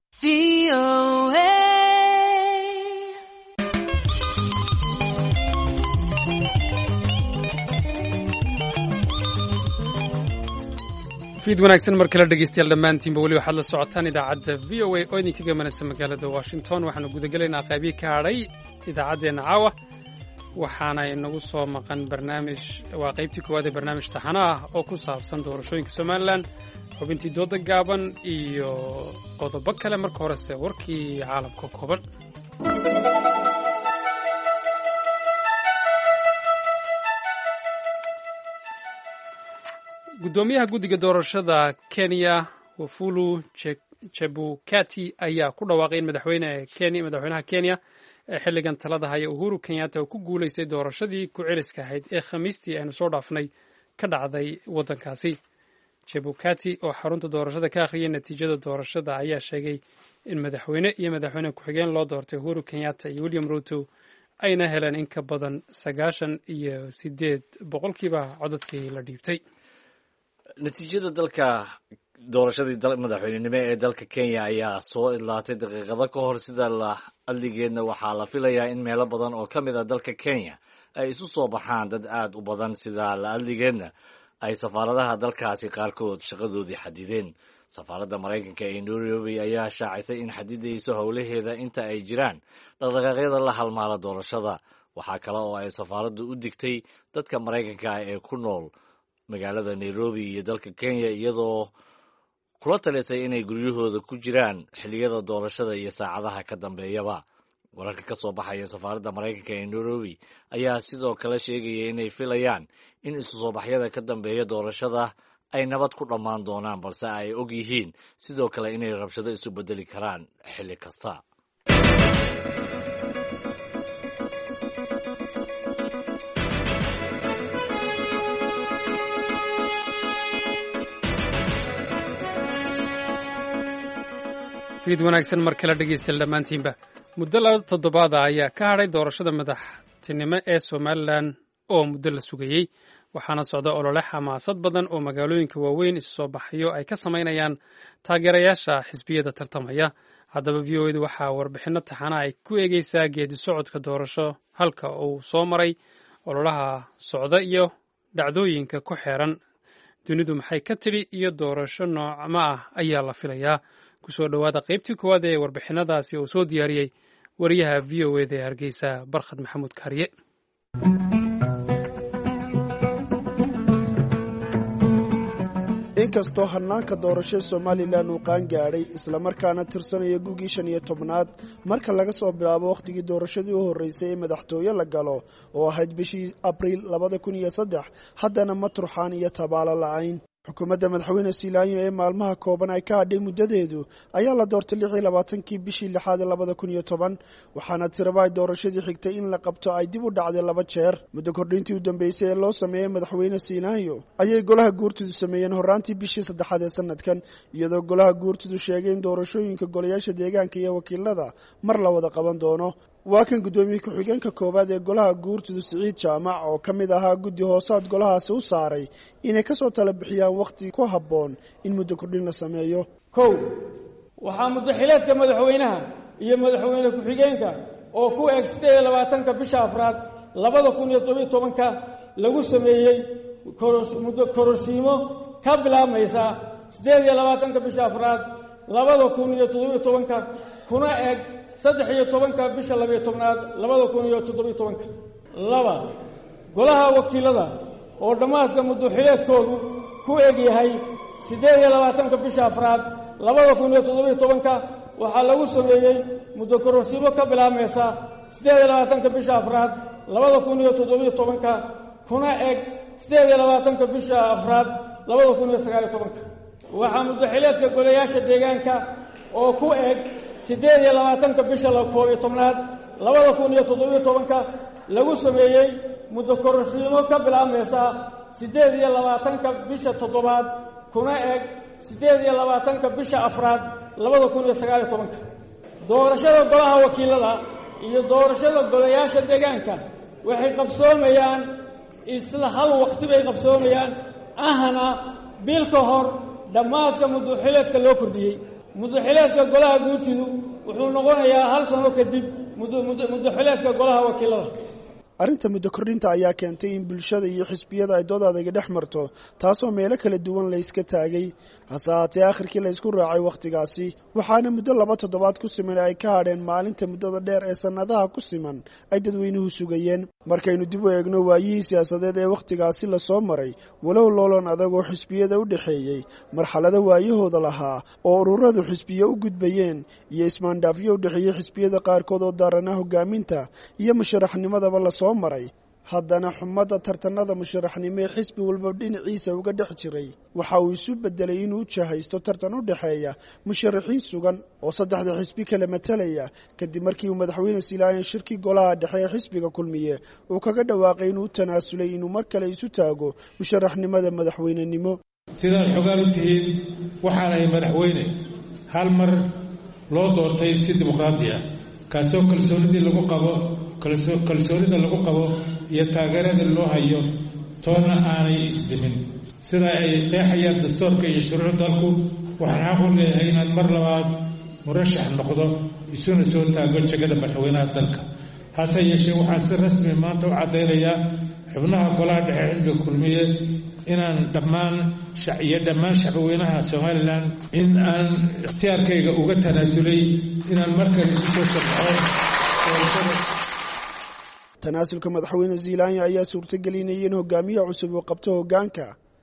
fiid wanaagsan mar kale dhegeystayaal dhammaantiinba weli waxaad la socotaan idaacadda VOA oo idinka gamanaysa magaalada Washington. waxaanu gudagelaynaa qaybii ka hadhay idaacaddeenna caawa waxaana inagu soo maqan barnaamij waa qaybtii koowaad ee barnaamij taxano ah oo ku saabsan doorashooyinka Somaliland xubintii dooda gaaban iyo qodobo kale. marka horese warkii caalamka kooban. gudoomiyaha guddiga doorashada Kenya Wafula Chebukati ayaa ku dhawaaqay in madaxweynaha Kenya ee xilligan talada haya Uhuru Kenyatta uu ku guuleystay doorashadii ku celiska ahayd ee Khamiistii aynu soo dhaafnay ka dhacday waddankaasi. Chebukati oo xarunta doorashada ka akhriyay natiijada doorashada ayaa sheegay in madaxweyne iyo madaxweyne ku-xigeen loo doortay Uhuru Kenyatta iyo William Ruto ayna heleen in ka badan 98% codadkii la dhiibtay. natiijada doorashadii madaxweynenimo ee dalka Kenya ayaa soo idlaatay daqiiqado ka hor sida la adligeedna waxaa la filayaa in meelo badan oo ka mid ah dalka Kenya ay isu soo baxaan dad aad u badan sida la adligeedna ay safaaradaha dalkaasi qaarkood shaqadoodii xadideen. safaaradda Mareykanka ee Nairobi ayaa shaacisay in xadidayso howlaheeda inta ay jiraan dhaqdhaqaaqyada la halmaala doorashada. waxaa kale oo ay safaaraddu u digtay dadka Mareykanka ah ee ku nool magaalada Nairobi iyo dalka Kenya iyadoo kula talisay inay guryahooda ku jiraan xilliyada doorashada iyo saacadaha ka dambeeyaba. wararka ka soo baxaya safaaradda Mareykanka ee Nairobi ayaa sidoo kale sheegaya inay filayaan in isu soo baxyada ka dambeeya doorashada ay nabad ku dhammaan doonaan balse ay og yihiin sidoo kale inay rabshado isu bedeli karaan xilli kasta. fiid wanaagsan mar kale dhegaystayaal dhammaantiinba muddo 2 toddobaad ayaa ka hadhay doorashada madaxtinimo ee somalilan oo muddo la sugayey waxaana socda olole xamaasad badan oo magaalooyinka waaweyn isu soo baxayo ay ka samaynayaan taageerayaasha xisbiyada tartamaya haddaba v o edu waxaa warbixinno taxana ay ku eegeysaa geedi socodka doorasho halka uu soo maray ololaha socda iyo dhacdooyinka ku xeeran dunidu maxay ka tidhi iyo doorasho noocma ah ayaa la filayaa kusoo dhowaada qaybtii koowaad ee warbixinadaasi uu soo diyaariyey wariyaha v o eda ee hargeysa barkhad maxamuud kaariye inkastoo hannaanka doorasho somalilan uu qaan gaadhay islamarkaana tirsanaya gugii 15aad marka laga soo bilaabo wakhtigii doorashadii u horreysay ee madaxtooye la galo oo ahayd bishii abriil 2003 haddana ma turxaan iyo tabaalo la'ayn xukuumadda madaxweyne siilaanyo ee maalmaha kooban ay ka hadhay muddadeedu ayaa la doortay 26kii bishii 6 2010 waxaana tiraba ay doorashadii xigtay in la qabto ay dib u dhacday 2 jeer muddo kordhintii u dambeysay ee loo sameeyey madaxweyne siilaanyo ayay golaha guurtidu sameeyeen horraantii bishii 3 ee sanadkan iyadoo golaha guurtidu sheegay in doorashooyinka golayaasha deegaanka iyo wakiilada mar la wada qaban doono waa kan guddoomiye ku-xigeenka koowaad ee golaha guurtidu Siciid Jaamac oo ka mid ahaa guddi hoosaad golahaasi u saaray inay ka soo tala bixiyaan wakhti ku habboon in muddo kordhin la sameeyo. 1 waxaa muddo xileedka madaxweynaha iyo madaxweyne ku-xigeenka oo ku eg 28 bisha afraad 2017 lagu sameeyey muddo kororsiimo ka bilaabmaysa 28 bisha afraad 2017 kuna eg 13 bisha 12aad 2017 2 golaha wakiilada oo dhammaadka muddo xileedkoodu ku eg yahay 28 bisha afraad 2017 waxaa lagu sameeyey muddo kororsiimo ka bilaabmaysa 28 bisha afraad 2017 kuna eg 28 bisha afraad 2019 waxaa muddo xileedka golayaasha deegaanka oo ku eg 28 bisha 12aad 2017 lagu sameeyey muddo kororsiimo ka bilaabmaysa 28 bisha 7aad kuna eg 28 bisha afraad 2019 doorashada golaha wakiilada iyo doorashada golayaasha deegaanka waxay qabsoomayaan isla hal waqti bay qabsoomayaan ahna bil ka hor dhammaadka muddo xileedka loo kordhiyey muddo xileedka golaha guurtidu wuxuu noqonayaa 1 sano kadib muddo xileedka golaha wakiilada. arrinta muddo kordhinta ayaa keentay in bulshada iyo xisbiyada ay dood adag dhex marto taasoo meelo kala duwan la iska taagay hase haatee aakhirkii la isku raacay wakhtigaasi waxaana muddo 2 toddobaad ku siman ay ka hadheen maalinta muddada dheer ee sannadaha ku siman ay dadweynuhu sugayeen markaynu dib u eegno waayihii siyaasadeed ee wakhtigaasi la soo maray walow loolan adag oo xisbiyada u dhexeeyey marxalado waayahooda lahaa oo ururadu xisbiyo u gudbayeen iyo ismaandhaafyo u dhexeeyey xisbiyada qaarkood oo daarana hogaaminta iyo musharaxnimadaba la soo maray haddana xumadda tartanada musharaxnimo ee xisbi walba dhinaciisa uga dhex jiray waxa uu isu bedelay inuu jahaysto tartan u dhexeeya musharaxiin sugan oo 3 xisbi kala matalaya kadib markii uu madaxweyne siilaanyo shirkii golaha dhexe ee xisbiga kulmiye uu kaga dhawaaqay inuu tanaasulay inuu mar kale isu taago musharaxnimada madaxweynenimo. sidaad xogaan u tihiin waxaanay madaxweyne hal mar loo doortay si dimuqraadi ah kaasoo kalsoonida lagu qabo iyo taageerada loo hayo toona aanay isdimin sida ay qeexayaan dastuurka iyo shuruucda dalku waxaan xaq u leeyahay inaad mar labaad murashax noqdo isuna soo taago jagada madaxweynaha dalka hase yeeshee waxaan si rasmi maanta u caddaynayaa xubnaha golaha dhexe xisbiga kulmiye inaan dhammaan shacbweynaha somalilan in aan ikhtiyaarkayga uga tanaasulay inaan markale isu soo sharxo tanaasulka madaxweyne siilaanyo ayaa suurtagelinayay in hogaamiye cusub uu qabto hoggaanka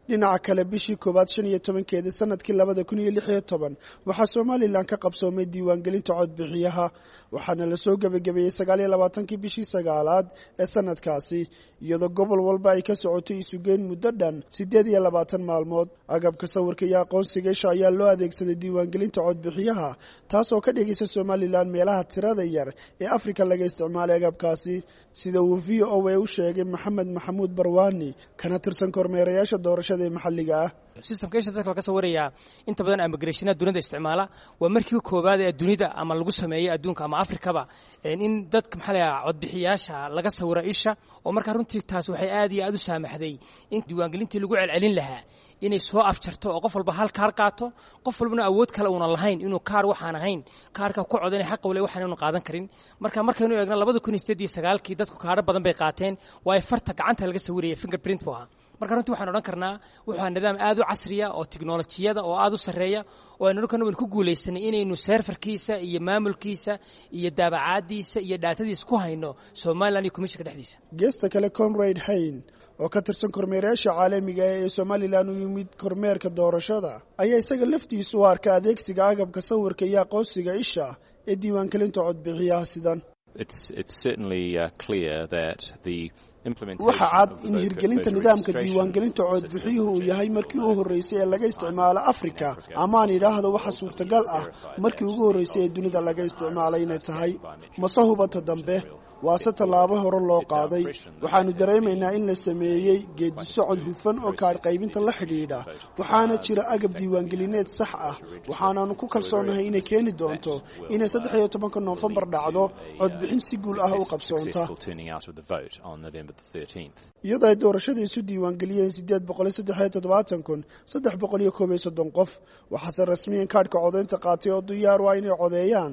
dhinaca kale bishii koowaad 15 sanadkii 2016 waxaa Somaliland ka qabsoomay diiwaangelinta codbixiyaha waxaana la soo gabagabeeyay 29 bishii sagaalaad ee sanadkaasi iyadoo gobol walba ay ka socotay isugeyn muddo dhan 28 maalmood agabka sawirka iyo aqoonsiga isha ayaa loo adeegsaday diiwaangelinta codbixiyaha taasoo ka dhigaysa Somaliland meelaha tirada yar ee Afrika laga isticmaalay agabkaasi sida uu VOA u sheegay Maxamed Maxamuud Barwaani kana tirsan kormeerayaasha doorashada ee maxalliga ah systemka dadka laga sawiraya inta badan immigration dunida isticmaala waa markii koobaad ee dunida ama lagu sameeyay adduunka ama Afrikaba in dadka maxalliga codbixiyaasha laga sawiro isha oo marka runtii taas waxay aad iyo aad u saamaxday in diiwaangelintii lagu celcelin lahaa inay soo afjarto oo qof walba hal kaar qaato qof walbana awood kale una lahayn inuu kaar waxaan ahayn kaarka ku codanay xaq wale waxaan inuu qaadan karin markaynu eegno 2018 dadku kaar badan bay qaateen way farta gacanta laga sawiriyay fingerprint buu ahaa marka runtii waxaan oran karnaa wuxuu nidaam aad u casri ah oo tiknoolajiyada oo aad u sareeya oo aynu ku guuleysanay inaynu serverkiisa iyo maamulkiisa iyo daabacaadiisa iyo daatadiisa ku hayno Soomaaliland iyo komishanka dhexdiisa geesta kale Conrad Hain oo ka tirsan kormeerayaasha caalamiga ee Somaliland u yimid kormeerka doorashada ayaa isaga laftiisu u arkay adeegsiga agabka sawirka iyo aqoonsiga isha ee diiwaangelinta codbixiyaha sidan It's certainly clear that the waxa cad in hirgelinta nidaamka diiwaangelinta codbixiyuhu uu yahay markii ugu horeysay ee laga isticmaalo Afrika ama aan yiraahdo waxa suurtagal ah markii ugu horeysay ee dunida laga isticmaalay inay tahay masahubata dambe waase tallaabo hore loo qaaday waxaanu dareemaynaa in la sameeyay geedi socod hufan oo kaar qaybinta la xidhiidha waxaana jira agab diiwaangelineed sax ah waxaanaanu ku kalsoonahay inay keeni doonto inay 13 Noofambar dhacdo codbixin si guul ah u qabsoonta iyadoo ay doorashada isu diiwaangeliyeen 873,331 qof waxaase rasmiyan kaarka codeynta qaatay oo diyaar waa inay codeeyaan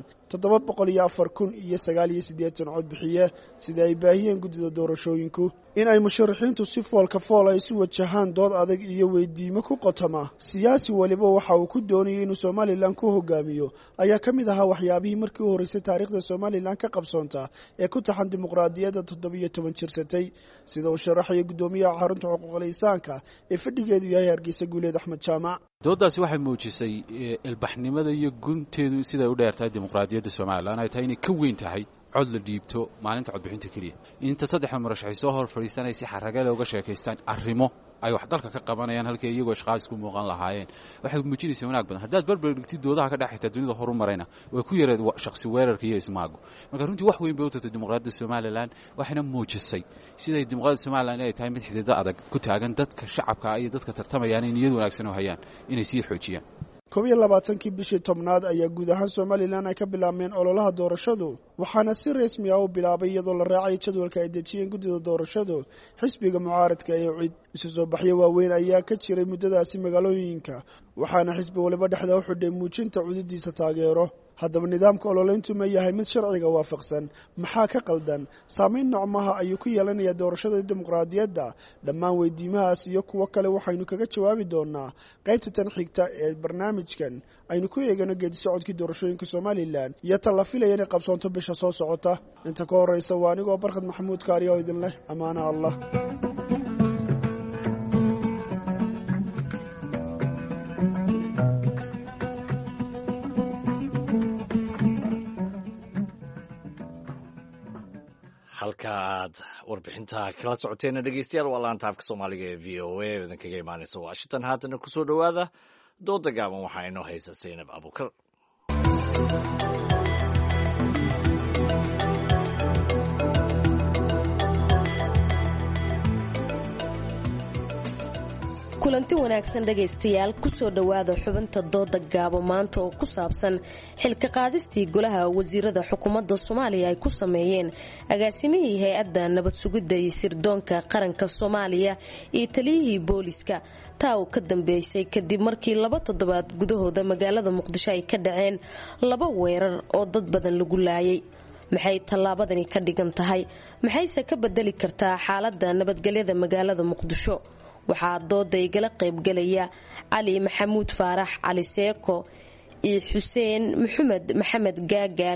704,089 codbixiye sida ay baahiyeen guddida doorashooyinku in ay musharaxiintu si foolka fool ay isu wajahaan dood adag iyo weydiimo ku qotoma siyaasi waliba waxa uu ku doonayay inuu Somaliland ku hogaamiyo ayaa ka mid ahaa waxyaabihii markii u horeysay taariikhda Somaliland ka qabsoonta ee ku taxan dimuqraadiyadda 17 jirsatay sida uu sharaxay gudoomiyaha xarunta xuquuqul insaanka ee fadhigeedu yahay Hargeysa Guuleed Axmed Jaamac doodaasi waxay muujisay ilbaxnimada iyo gunteedu sida u dheertahay dimuqraadiyadda Somaliland ay tahay inay ka weyn tahay cod la dhiibto maalinta codbixinta kaliya inta saddex murashax soo hor fadhiisanay si xaragada uga sheekaystaan arrimo ay wax dalka ka qabanayaan halkii iyagoo shaqaas ku muuqan lahaayeen waxay muujinaysaa wanaag badan haddaad barbar dhigtid doodaha ka dhaxayta dunida horumarayna way ku yareed shakhsi weerarka iyo ismaago marka runtii wax weyn bay u tahay dimuqraadiyadda Somaliland waxayna muujisay siday dimuqraadiyadda Somaliland ay tahay mid xididda adag ku taagan dadka shacabka iyo dadka tartamayaan in niyad wanaagsan u hayaan inay sii xoojiyaan 12 bishii tobnaad ayaa guud ahaan Somaliland ay ka bilaabmeen ololaha doorashadu waxaana si rasmi ah u bilaabay iyadoo la raacay jadwalka ay dejiyeen guddida doorashadu xisbiga mucaaradka ee cid isu soo baxyo waaweyn ayaa ka jiray muddadaasi magaalooyinka waxaana xisbi waliba dhexda u xidhay muujinta cududiisa taageero haddaba nidaamka ololeyntu ma yahay mid sharciga waafaqsan maxaa ka qaldan saameyn noocmaha ayuu ku yeelanayaa doorashada dimuqraadiyadda dhammaan weydiimahaas iyo kuwo kale waxaynu kaga jawaabi doonaa qaybta tan xigta ee barnaamijkan aynu ku eegano geedi socodkii doorashooyinka Somaliland iyo tan la filaya inay qabsoonto bisha soo socota inta ka horeysa waa anigoo Barkad Maxamuud Kaariyo idin leh amaana Allah halka aad warbixinta kala socoteena dhegeystayaal waa laanta afka Soomaaliga ee VOA idin kaga imaanaysa Washington haatan ku soo dhawaada dooda gaaban waxa inoo haysa Zainab Abukar kulanti wanaagsan dhagaystayaal ku soo dhawaada xubinta dooda gaabo maanta oo ku saabsan xilka qaadistii golaha wasiirada xukuumadda Soomaaliya ay ku sameeyeen agaasimihii hay'adda nabad sugidda iyo sirdoonka qaranka Soomaaliya iyo taliyihii booliska taa uu ka dambeysay kadib markii 2 toddobaad gudahooda magaalada Muqdisho ay ka dhaceen 2 weerar oo dad badan lagu laayay maxay tallaabadani ka dhigan tahay maxayse ka bedeli kartaa xaaladda nabadgelyada magaalada Muqdisho waxaa dooda igala qaybgalaya Cali Maxamuud Faarax Cali Seeko iyo Xuseen Maxamed Gaagaale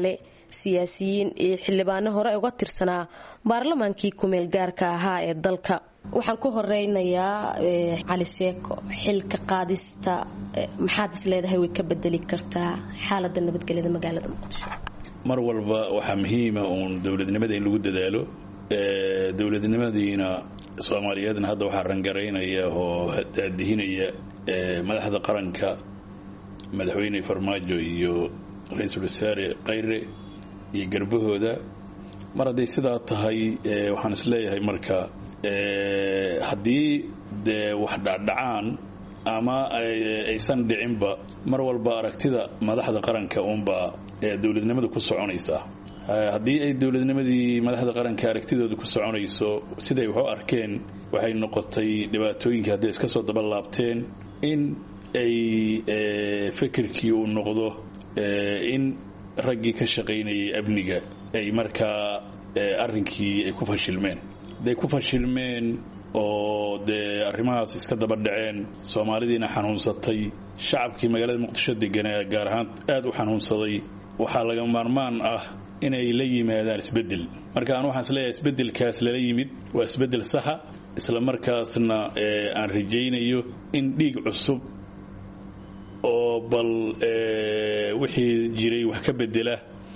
siyaasiyiin iyo xildhibaano hore uga tirsanaa baarlamaankii kumeel gaarka ahaa ee dalka. waxaan ku horeynayaa cali seeko, xilka qaadista maxaad is leedahay way ka bedeli kartaa xaaladda nabadgelyada magaalada muqdisho? mar walba waxaa muhiima uun dowladnimada in lagu dadaalo. dowladnimadiina soomaaliyeedna hadda waxaa rangaraynaya oo daadihinaya madaxda qaranka, madaxweyne farmaajo iyo ra-iisul wasaare Khayre iyo garbahooda. mar hadday sidaa tahay waxaan is leeyahay marka haddii dee wax dhacdhacaan ama aysan dhicinba, mar walba aragtida madaxda qaranka uunbaa dowladnimada ku soconaysaa. haddii ay dowladnimadii madaxda qaranka aragtidooda ku soconayso siday wax u arkeen, waxay noqotay dhibaatooyinkii hadday iska soo daba laabteen in ay fikirkii uu noqdo in raggii ka shaqaynayay amniga ay markaa arrinkii ay ku fashilmeen. hadday ku fashilmeen oo dee arrimahaas iska daba dhaceen, soomaalidiina xanuunsatay, shacabkii magaalada muqdisho deganaa gaar ahaan aad u xanuunsaday, waxaa laga maarmaan ah inay la yimaadaan isbeddel. marka aan waxaan isleeyahay isbeddelkaas lala yimid waa isbeddel saxa, isla markaasna aan rajaynayo in dhiig cusub oo bal wixii jiray wax ka bedela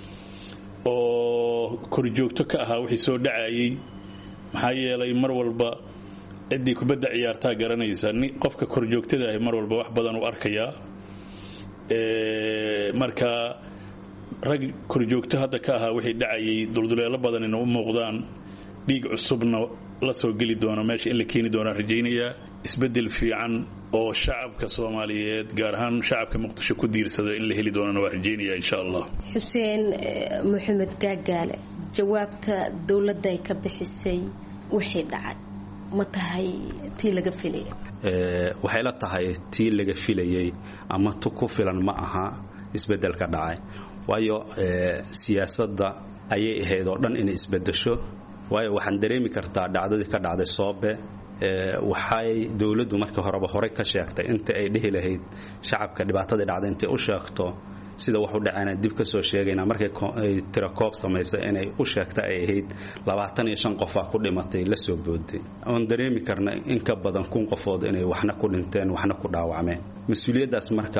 oo korjoogto ka ahaa wixii soo dhacayay. maxaa yeelay mar walba ciddii kubadda ciyaartaa garanaysa, qofka korjoogtada ah mar walba wax badan u arkayaa. marka rag korjoogto hadda ka ahaa wixii dhacayay dulduleelo badan inay u muuqdaan, dhiig cusubna la soo geli doono meesha in la keeni doonaan rajaynayaa. isbeddel fiican oo shacabka soomaaliyeed gaar ahaan shacabka muqdisho ku diirsada in la heli doonana waa rajaynayaa insha allah. xuseen maxamed gaagaale, jawaabta dowladda ay ka bixisay wixii dhacay ma tahay tii laga filayay? waxay la tahay tii laga filayay ama tu ku filan ma aha isbeddelka dhacay. waayo siyaasadda ayay ahayd oo dhan inay isbedesho. waayo waxaan dareemi kartaa dhacdadii ka dhacday Soobe, waxay dowladdu markii horeba hore ka sheegtay inta ay dhihi lahayd shacabka dhibaatadii dhacday intay u sheegto sida wax u dhacayna dib ka soo sheegayna. markay tira koob samaysay inay u sheegta ay ahayd 25 qof ku dhimatay la soo booday. oon dareemi karna in ka badan 1,000 qofood inay waxna ku dhinteen waxna ku dhaawacmeen. mas-uuliyaddaas marka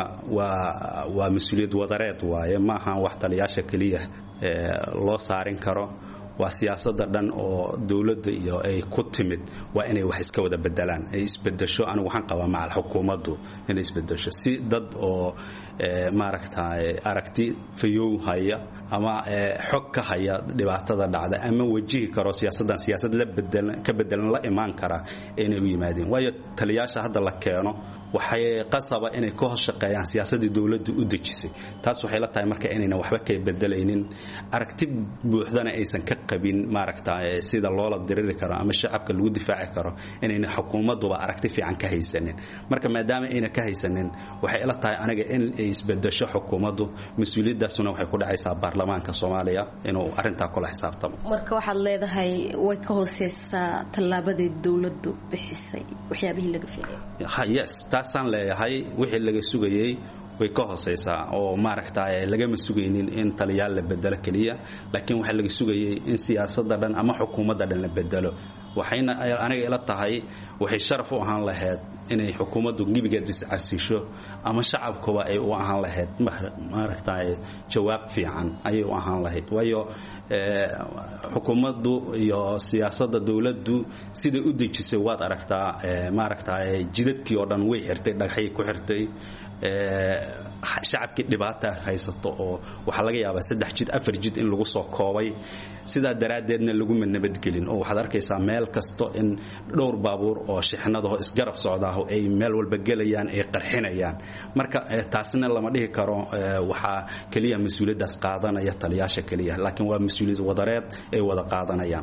waa mas-uuliyad wadareed waaye, ma aha wax taliyaasha kaliya loo saarin karo. waa siyaasadda dhan oo dowladda iyo ay ku timid waa inay wax iska wada bedelaan, ay isbedesho. anigu waxaan qabaa macal xukuumaddu inay isbedesho si dad oo maaragtay aragti fayow haya ama xog ka haya dhibaatada dhacda ama wajihi karo siyaasaddan siyaasad ka bedelan la imaan kara inay u yimaadeen. waayo taliyaasha hadda la keeno waxay qasaba inay ka hoos shaqeeyaan siyaasadii dowladdu u dejisay. taas waxay la tahay marka inayna waxba ka bedelaynin, aragti buuxdana aysan ka qabin maaragtay sida loola diriri karo ama shacabka lagu difaaci karo, inayna xukuumadduba aragti fiican ka haysanin. marka maadaama ayna ka haysanin, waxay ila tahay aniga in ay isbedesho xukuumaddu. mas-uuliyaddaasuna waxay ku dhacaysaa baarlamaanka Soomaaliya inuu arrintaa kula xisaabtamo. marka waxaad leedahay way ka hooseysaa tallaabadii dowladdu bixisay waxyaabihii laga filayay? yes, taasaan leeyahay. wixii laga sugayay way ka hooseysaa oo maaragtay lagama sugaynin in taliyaal la bedelo kaliya, laakiin waxa laga sugayay in siyaasadda dhan ama xukuumadda dhan la bedelo. waxayna aniga ila tahay waxay sharaf u ahaan lahayd inay xukuumaddu gibigeed iscasisho ama shacabkuba ay u ahaan lahayd maaragtay jawaab fiican ayay u ahaan lahayd. waayo xukuumaddu iyo siyaasadda dowladdu sida u dejisay waad aragtaa. maaragtay jidadkii oo dhan way xirtay, dhagaxay ku xirtay. shacabkii dhibaata haysato oo waxa laga yaabaa 3 jid 4 jid in lagu soo koobay. sidaa daraadeedna laguma nabadgelin oo waxaad arkaysaa meel kasto in dhowr baabuur oo shixnadaho isgarab socdaaho ay meel walba gelayaan ay qarxinayaan. marka taasna lama dhihi karo waxaa kaliya mas-uuliyaddaas qaadanaya taliyaasha kaliya, laakiin waa mas-uuliyad wadareed ay wada qaadanayaan.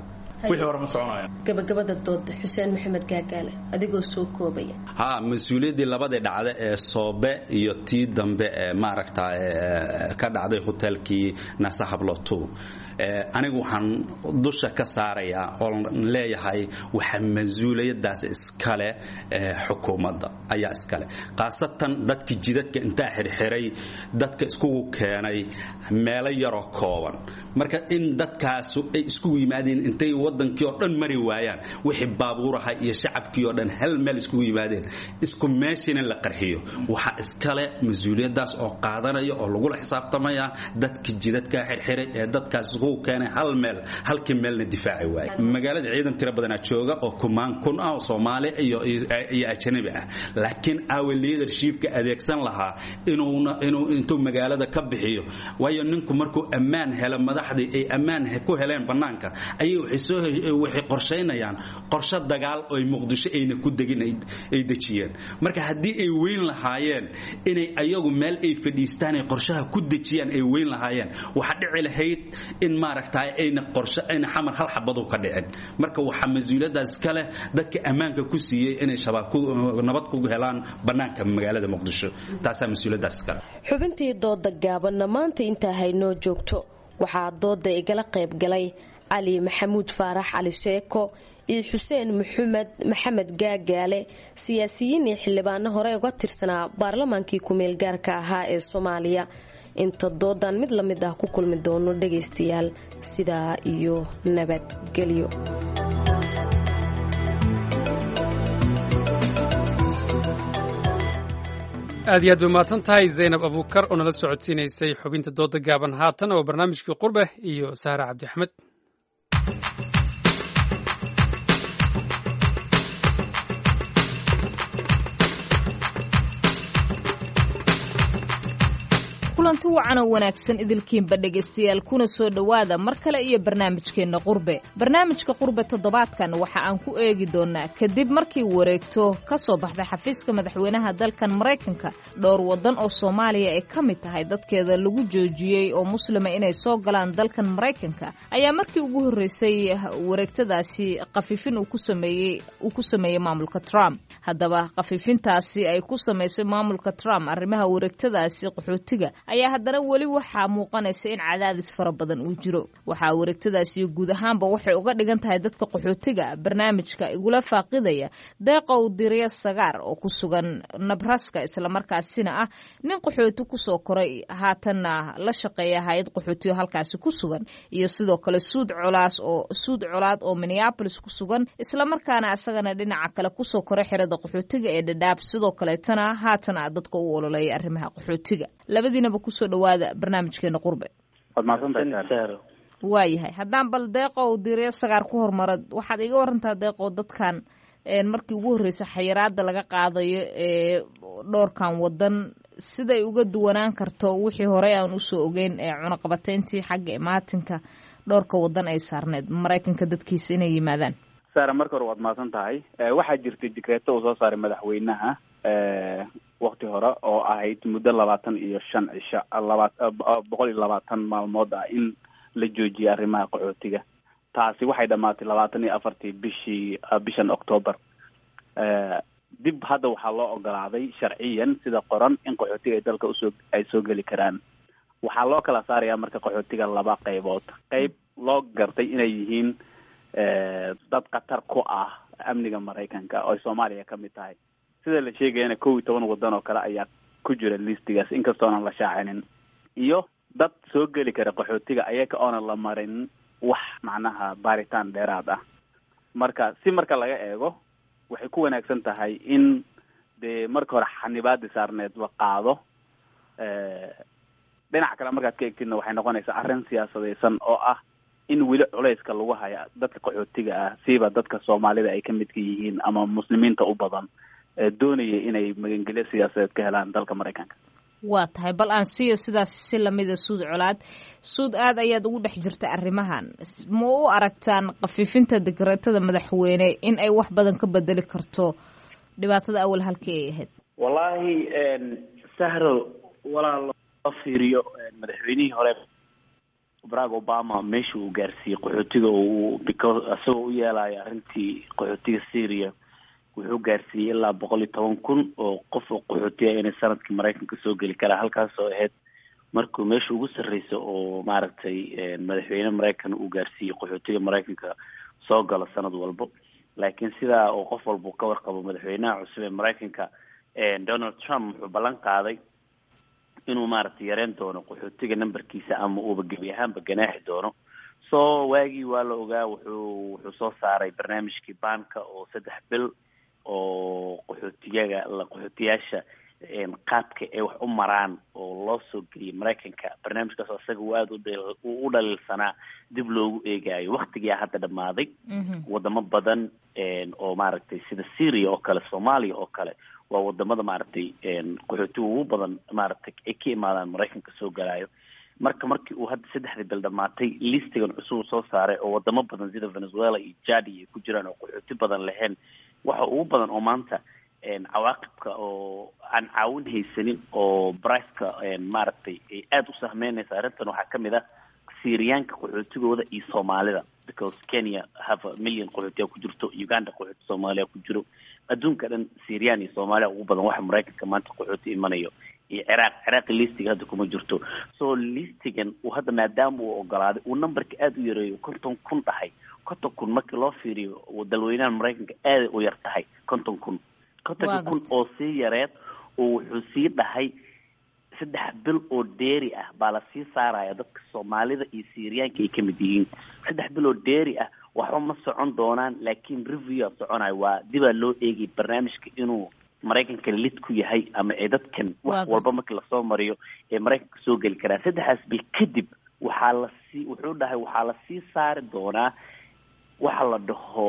wixii hore ma soconaya. gabagabada dooda Xuseen Maxamed Gaagaale adigoo soo koobaya mas-uuliyaddii labadii dhacday ee Soobe iyo tii dambe ee maaragtay ka dhacday hotelkii Nasa Habloto anigu waxaan dusha ka saarayaa oo leeyahay waxa mas'uuliyadaas iskale xukuumadda ayaa iskale qaasatan dadkii jidadka inta xirxiray dadka isku keenay meel yar oo kooban marka in dadkaas ay isku yimaadeen intay wadankii oo dhan mari waayaan wixii baabuuraha iyo shacabkii oo dhan hal meel isku yimaadeen isku meeshina la qarxiyo waxa iskale mas'uuliyadaas oo qaadanaya oo lagu xisaabtamaya dadkii jidadka xirxiray ee dadkaas keenay hal meel halkii meelna difaaci waay magaalada ciidan tiro badan jooga oo kumaan kun ah oo Soomaali iyo ajnabi ah laakiin our leadership-ka adeegsan lahaa inuu magaalada ka bixiyo waayo ninku markuu ammaan helo madaxdii ay ammaan ku heleen banaanka ayay waxay qorsheynayaan qorshe dagaal oo Muqdisho ayna ku degin ay dajiyeen marka hadii ay weyn lahaayeen inay ayagu meel ay fadhiistaan ay qorshaha ku dajiyaan ay weyn lahaayeen waxa dhici lahayd in maaragtay ayna qorshe ayna xamar hal xabado ka dhicin marka waxa mas'uuliyadaas kale dadka ammaanka ku siiyay inay shabaab nabad ku helaan banaanka magaalada Muqdisho taas mas'uuliyadaas kale xubintii dooda gaaban maanta inta hayno joogto waxa dooda igala qayb galay Ali Maxamuud Faarax Ali Sheeko iyo Xuseen Maxamed Gaagaale siyaasiyiin iyo xildhibaano hore uga tirsanaa baarlamaankii ku meel gaarka ahaa ee Soomaaliya inta doodan mid la mid ah ku kulmi doono dhageystayaal sidaa iyo nabadgelyo aad iyo aad umahadsan tahay Zaynab Abuukar oo nala socodsiinaysay xubinta dooda gaaban haatan oo barnaamijkii Qurbe iyo Sahra Cabdi Axmed kulanti wacan oo wanaagsan idilkiinba dhegaystayaal kuna soo dhowaada mar kale iyo barnaamijkeenna qurbe barnaamijka qurbe toddobaadkan waxa aan ku eegi doonaa kadib markii wareegto ka soo baxday xafiiska madaxweynaha dalkan Mareykanka dhowr wadan oo Soomaaliya ay ka mid tahay dadkeeda lagu joojiyey oo muslima inay soo galaan dalkan Mareykanka ayaa markii ugu horeysay wareegtadaasi qafiifin uu ku sameeyay maamulka Trump haddaba qafiifintaasi ay ku sameysay maamulka Trump arrimaha wareegtadaasi qaxootiga ayaa haddana weli waxaa muuqanaysa in cadaadis fara badan uu jiro waxaa wareegtadaasi guud ahaanba waxay uga dhigan tahay dadka qaxootiga barnaamijka igula faaqidaya deeqow diriya sagaar oo ku sugan Nebraska isla markaasina ah nin qaxooti ku soo koray haatanna la shaqeeya hay'ad qaxootiyo halkaasi ku sugan iyo sidoo kale Suud Colaad oo Minneapolis ku sugan isla markaana asagana dhinaca kale ku soo koray xirada qaxootiga ee Dadaab sidoo kale tana haatana dadka u ololeeya arrimaha qaxootiga labadiinaba ku soo dhawaada barnaamijkeena qurbe waayahay haddaan bal deeqow diriya sagaar ku hormara waxaad iga warantaa deeqow dadkan markii ugu horreysay xayiraada laga qaadayo ee dhowrkan wadan siday uga duwanaan karto wixii horey aan usoo ogeyn ee cunaqabateyntii xagga imaatinka dhowrka wadan ay saarneed Mareykanka dadkiisa inay yimaadaan saara marka hore waad mahadsan tahay waxaa jirtay dikreeto uu soo saaray madaxweynaha waqti hore oo ahayd muddo 25 cisho 120 maalmood ah in la joojiyo arrimaha qaxootiga taasi waxay dhamaatay 24 bishan October dib hadda waxaa loo ogolaaday sharciyan sida qoran in qaxootiga ay dalka ay soo geli karaan waxaa loo kala saarayaa marka qaxootiga laba qaybood qayb loo gartay inay yihiin dad qatar ku ah amniga Mareykanka oo Soomaaliya ka mid tahay sida la sheegayna 11 wadan oo kale ayaa ku jira listigaas inkastoo aan la shaacinin iyo dad soo geli kara qaxootiga ayaga oo aan la marin wax macnaha baaritaan dheeraad ah marka laga eego waxay ku wanaagsan tahay in marka hore xanibaad saarneed la qaado dhinaca kale markaad ka eegtidna waxay noqonaysaa arrin siyaasadeysan oo ah in weli culayska lagu haya dadka qaxootiga ah siiba dadka Soomaalida ay ka midka yihiin ama muslimiinta u badan doonaya inay magangelyo siyaasadeed ka helaan dalka Mareykanka waa tahay bal aan siiyo sidaas si lamida Suud Colaad Suud aad ayaad ugu dhex jirta arrimahan ma u aragtaan qafiifinta dikreetada madaxweyne in ay wax badan ka bedeli karto dhibaatada awal halkii ay ahayd wallahi sahro walaal fiiriyo madaxweynihii hore Barack Obama meesha uu gaarsiiyey qaxootiga uu because asagoo u yeelaya arrintii qaxootiga Syria wuxuu gaarsiiyey ilaa 110,000 oo qof oo qaxootiga inay sanadkii Mareykanka soo geli kara halkaas oo ahayd markuu meesha ugu sarreysay oo maaragtay madaxweyne Mareykan uu gaarsiiyey qaxootiga Mareykanka soo gala sanad walba laakiin sidaa oo qof walba ka warqabo madaxweynaha cusub ee Mareykanka Donald Trump wuxuu ballan qaaday inuu maaragtay yareen doono qaxootiga numberkiisa ama uu gebi ahaanba ganaaxi doono soo waagii waa la ogaa wuxuu soo saaray barnaamijkii baanka oo 3 bil oo qaxootiyaasha qaadka ay wax u maraan oo loo soo geliyay Mareykanka barnaamijkaas asaga uu aad u dhaliilsanaa dib loogu eegayo waqtigii hadda dhamaaday wadamo badan oo maaragtay sida Syria oo kale Soomaaliya oo kale waa wadamada maaragtay qaxootiga ugu badan maaragtay ay ka imaadaan Mareykanka soo galayo markii uu hadda 3 bil dhamaatay listigan cusub soo saaray oo wadamo badan sida Venezuela iyo Chad ay ku jiraan oo qaxooti badan leheen waxa ugu badan oo maanta cawaaqibka oo aan caawin haysanin oo price-ka maaragtay ay aad u sahmeynaysa arrintan waxaa kamid ah Syriyaanka qaxootigooda iyo Soomaalida because Kenya have a million qaxootiga ku jirto Uganda qaxooti Soomaaliya ku jiro adduunka dhan Syrian iyo Soomaaliya ugu badan waxa Mareykanka maanta qaxooti imanayo iyo Iraq listiga hadda kuma jirto so listigan uu hadda maadaama uu ogolaaday uu numberka aad u yareeyo 50,000 dhahay 50,000 markii loo fiiriyo dalweynaha Mareykanka aad u yar tahay 50,000 oo sii yareed oo wuxuu sii dhahay 3 bil oo dheeri ah baa la sii saaraya dadka Soomaalida iyo Syriyaanka ay kamid yihiin 3 bil oo dheeri ah waxba ma socon doonaan laakiin review soconay waa dib loo eegay barnaamijka inuu Mareykanka lid ku yahay ama ay dadkan wax walba markii la soo mariyo ee Mareykanka soo gali karaa 3 bil kadib wuxuu dhahay waxaa la sii saari doonaa waxa la dhaho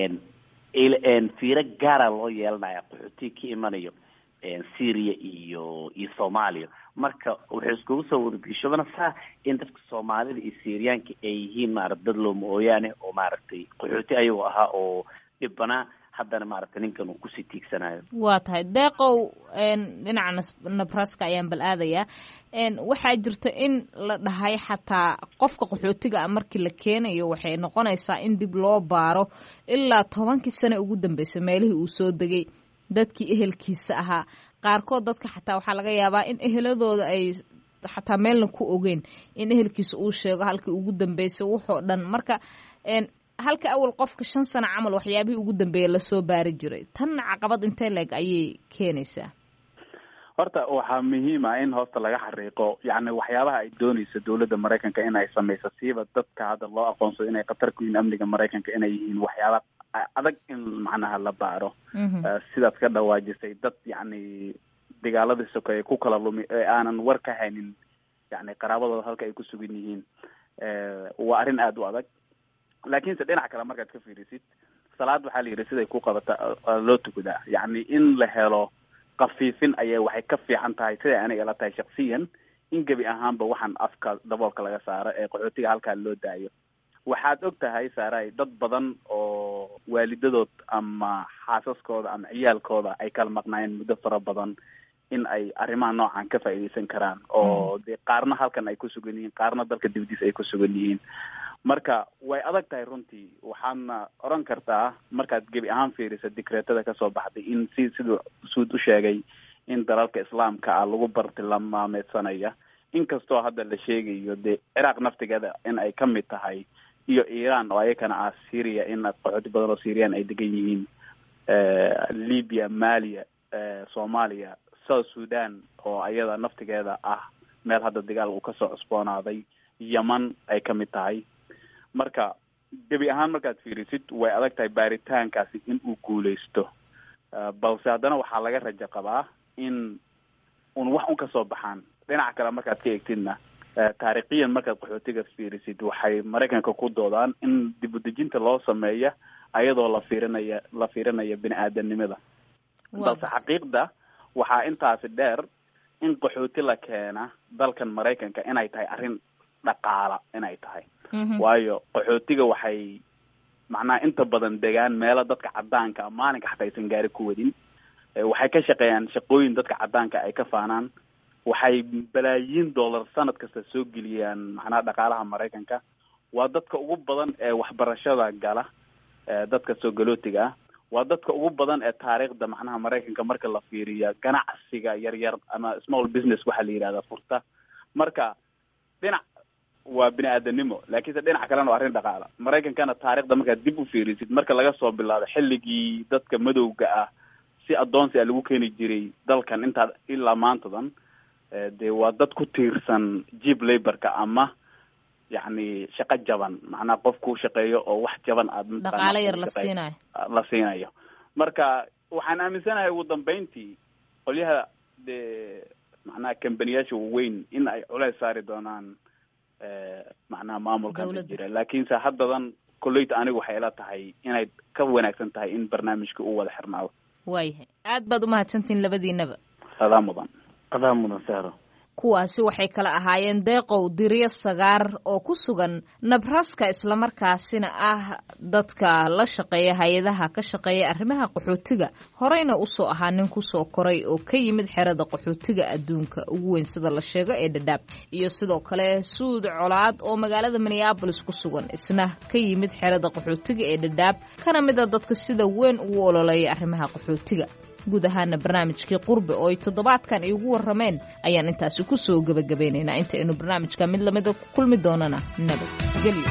fiiro gaara loo yeelanayo qaxootiga ka imanayo Syria iyo Soomaaliya marka wuxuu iskugu soo wargeyshadana in dadka Soomaalida iyo Syriyaanka ay yihiin maaragtay dad loo mooyaane oo maaragtay qaxooti ayagoo ahaa oo dhibana haddana maaragtay ninkan uu ku sii tiigsanayo waa tahay deeqow dhinaca Nebraska ayaan bal aadayaa waxaa jirta in la dhahay xataa qofka qaxootiga markii la keenayo waxay noqonaysaa in dib loo baaro ilaa 10 sano ugu dambeysay meelihii uu soo degay dadkii ehelkiisa ahaa qaarkood dadka xataa waxaa laga yaabaa in eheladooda ay xataa meelna ku ogeen in ehelkiisa uu sheego halkii ugu dambeysay wuxuu dhan marka halka awal qofka 5 sano camal waxyaabihii ugu dambeeyay la soo baari jiray tan caqabad intee leeg ayay keenaysaa horta waxaa muhiim ah in hoosta laga xariiqo yacni waxyaabaha ay doonayso dowladda Mareykanka inay samayso siiba dadka hadda loo aqoonsado inay khatar ku yihiin amniga Mareykanka inay yihiin waxyaaba adag in macnaha la baaro sidaad ka dhawaajisay dad yacni dagaaladii sokeeye ku kala lumi ee aanan war ka haynin yacni qaraabadooda halka ay ku sugan yihiin waa arrin aad u adag laakiinse dhinaca kale markaad ka fiirisid salaad waxaa la yidhi siday ku qabata loo tukadaa yacni in la helo qafiifin ayaa waxay ka fiican tahay siday aniga ila tahay shaksiyan in gebi ahaanba waxaan afka daboolka laga saaro ee qaxootiga halkaa loo daayo waxaad og tahay saaray dad badan oo waalidadood ama xaasaskooda ama ciyaalkooda ay kala maqnaayeen muddo fara badan in ay arrimaha noocan ka faa'iidaysan karaan oo dee qaarna halkan ay ku sugan yihiin qaarna dalka dibadiisa ay ku sugan yihiin marka way adag tahay runtii waxaadna oran kartaa markaad gebi ahaan fiirisa dekreetada kasoo baxday in siduu suud u sheegay in dalalka islaamka ah lagu bartilmaameedsanaya inkastoo hadda la sheegayo dee Ciraaq naftigeeda in ay ka mid tahay iyo Iran oo ayakana ah Syria in qaxooti badan oo Syrian ay degan yihiin Libya Mali Soomaaliya South Sudan oo ayada naftigeeda ah meel hadda dagaal uu kasoo cusboonaaday Yemen ay ka mid tahay marka gebi ahaan markaad fiirisid way adag tahay baaritaankaasi in uu guuleysto balse haddana waxaa laga rajo qabaa in un wax un kasoo baxaan dhinaca kale markaad ka eegtidna taariikhiyan markaad qaxootiga fiirisid waxay Mareykanka ku doodaan in dib u dejinta loo sameeyo ayadoo la fiirinayo bini'aadanimada balse xaqiiqda waxaa intaasi dheer in qaxooti la keena dalkan Mareykanka inay tahay arrin dhaqaala inay tahay waayo qaxootiga waxay macnaha inta badan degaan meelo dadka cadaanka maalinka xataa aysan gaari ku wadin waxay ka shaqeeyaan shaqooyin dadka cadaanka ay ka faanaan waxay balaayiin dollar sanad kasta soo geliyaan macnaha dhaqaalaha maraykanka. waa dadka ugu badan ee waxbarashada gala, dadka soo galootiga ah. waa dadka ugu badan ee taariikhda macnaha maraykanka marka la fiiriyo ganacsiga yaryar ama small business waxaa la yidhahda furta. marka dhinac waa bini aadanimo, laakiinse dhinac kalena waa arrin dhaqaala. maraykankana taariikhda markaad dib u fiirisid, marka laga soo bilaabo xilligii dadka madowga ah si adoonsi a lagu keeni jiray dalkan intaa ilaa maantadan, dee waa dad ku tiirsan jeep laborka ama yacni shaqo jaban, macnaha qofku shaqeeyo oo wax jaban aad dhaqaale yar la siinayo. marka waxaan aaminsanahay ugu dambeyntii qolyaha dee macnaha kambaniyaasha waaweyn in ay culays saari doonaan macnaha maamulkan jira, laakiinse haddadan kolleyta anigu waxay ila tahay inay ka wanaagsan tahay in barnaamijka uu wada xirnaado. waayahay, aad baad umahadsantihin labadiinaba. adaa mudan sahro. kuwaasi waxay kala ahaayeen deeqow diryo sagaar oo ku sugan Nebraska, islamarkaasina ah dadka la shaqeeya hay-adaha ka shaqeeya arrimaha qaxootiga, horeyna usoo ahaa nin kusoo koray oo ka yimid xerada qaxootiga adduunka ugu weyn sida la sheego ee Dadaab, iyo sidoo kale Suud Colaad oo magaalada Minneapolis ku sugan, isna ka yimid xerada qaxootiga ee Dadaab, kana mid ah dadka sida weyn ugu ololeeya arrimaha qaxootiga. guud ahaana barnaamijkii qurbe oo ay toddobaadkan iigu warrameen ayaan intaasi ku soo gebagabeynaynaa. inta aynu barnaamijka mid lamida ku kulmi doonana nabadgelyo.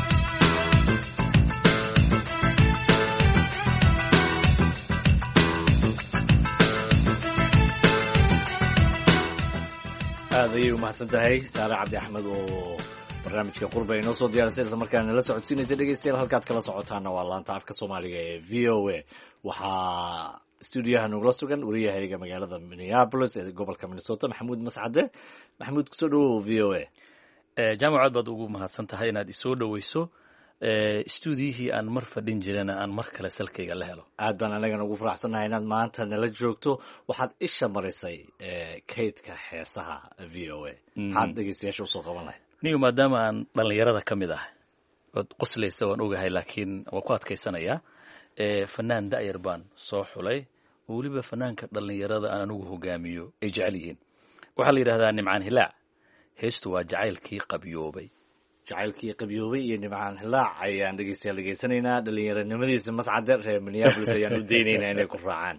aad ayay umahadsan tahay saare cabdi axmed oo barnaamijka qurbe ay noo soo diyaarisay isla markaana nala socodsiinaysa. dhegeystayaal halkaad kala socotaana waa laanta afka soomaaliga ee v o a. waxaa stuudiyaha nogula sugan wariyahayga magaalada Minneapolis ee gobolka Minnesota, Maxamuud Mascade. Maxamuud, kusoo dhawow v o a. jaamacaad baad ugu mahadsan tahay inaad isoo dhaweyso. stuudiyihii aan mar fadhin jirana aan mar kale salkayga la helo. aad baan anagana ugu faraxsannahay inaad maanta nala joogto. waxaad isha marisay kaydka heesaha v o a. maxaad dhegeystayaasha usoo qaban lahayd? niyo maadaama aan dhallinyarada ka mid ahay, ood qoslaysa waan ogahay, laakiin waan ku adkaysanayaa. fanaan da'yar baan soo xulay oo weliba fanaanka dhallinyarada aan anigu hogaamiyo ay jecel yihiin. waxaa la yidhahdaa Nimcaan Hilaac. heestu waa jacaylkii qabyoobay. jacaylkii qabyoobay iyo Nimcaan Hilaac ayaan dhegeystayaal degeysanaynaa. dhallinyaranimadiisa Mascade reer Minneapolis ayaan u daynaynaa inay ku raacaan.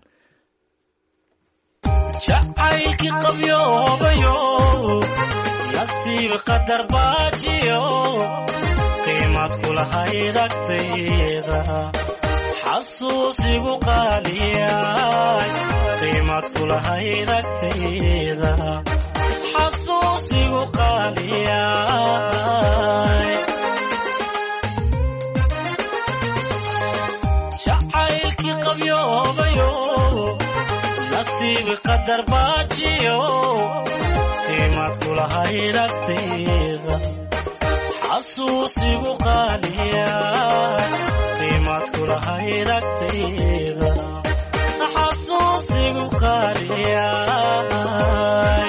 jacaylkii qabyoobayo nasiib qadar baajiyo qiimad kulahayd agtayda, xasuusigu qaaliyay qiimad kulahayd agtayda, xasuusigu qaaliyay. jacaylkii qabyoobayo nasiib qadar baajiyo qiimad kulahayd agtayda, xasuusigu qaaliyay qiimad kulahayd agtayda, xasuusigu qaaliyay.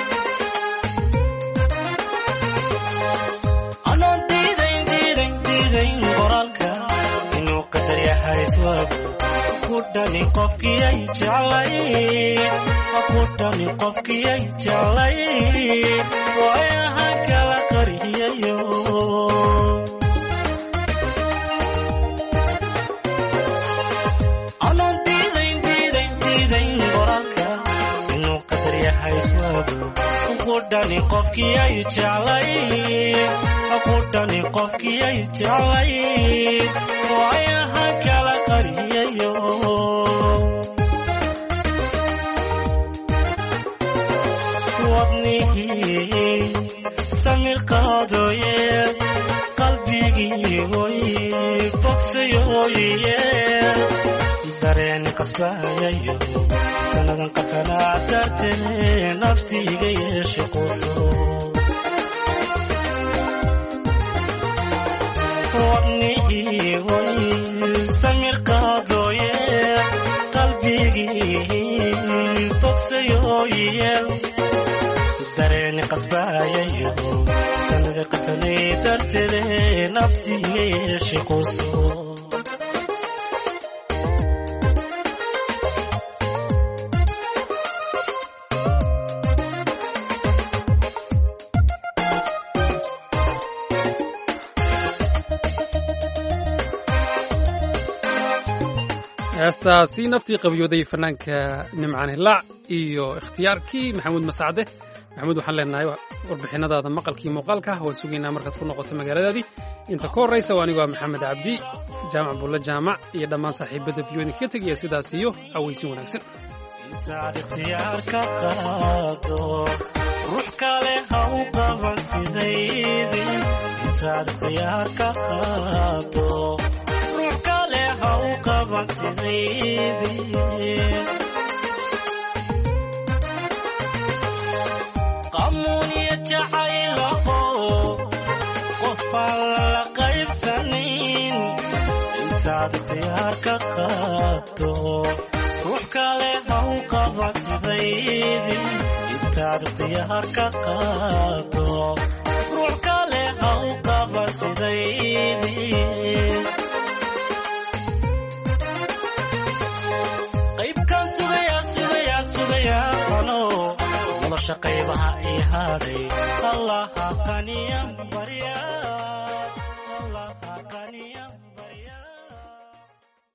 anaan diidayn qoraalka inuu qadar yahay iswaagu, ku dhani qofkii ay jeclay, ku dhani qofkii ay jeclay, way ahaan kala qariyayo. anaan diidayn qoraalka inuu qadar yahay iswaagu, ku dhani qofkii ay jeclay, ku dhani qofkii ay jeclay, way ahaan kala qariyayo. wadnihii samir qaadooye, qalbigii oy bogsayooye, dareeni qasbayayo sannadan qatanaa dartee naftiiga yeeshe quuso. wadnihii oy samir qaadooye, qalbigii bogsayooye, dareeni qasbayayo sanada qatanay darteede naftiiga yeeshe quuso. heestaasi naftii qabyooday fanaanka nimcaan hilaac iyo ikhtiyaarkii maxamuud masacde. maxamuud waxaan leenahay warbixinadaada maqalkii muuqaalka waan sugaynaa markaad ku noqoto magaaladaadii. inta ka horraysa waa anigoo maxamed cabdi jaamac bulle jaamac iyo dhammaan saaxiibada biyoodin kaga tegaya sidaas iyo aweysin wanaagsan. intaad ikhtiyaarka qaado ruux kale ha u qaban sidaydii. intaad ikhtiyaarka qaado ruux kale ha u qaban sidaydii. qamuuniya jacaylaho qofaan lala qaybsanin. intaad ikhtiyaarka qaado ruux kale ha u qaban sidaydii. intaad ikhtiyaarka qaado ruux kale ha u qaban sidaydii. qaybkaan sugayaa ano nolosha qaybaha ii hadhay allaha qaniyan barya.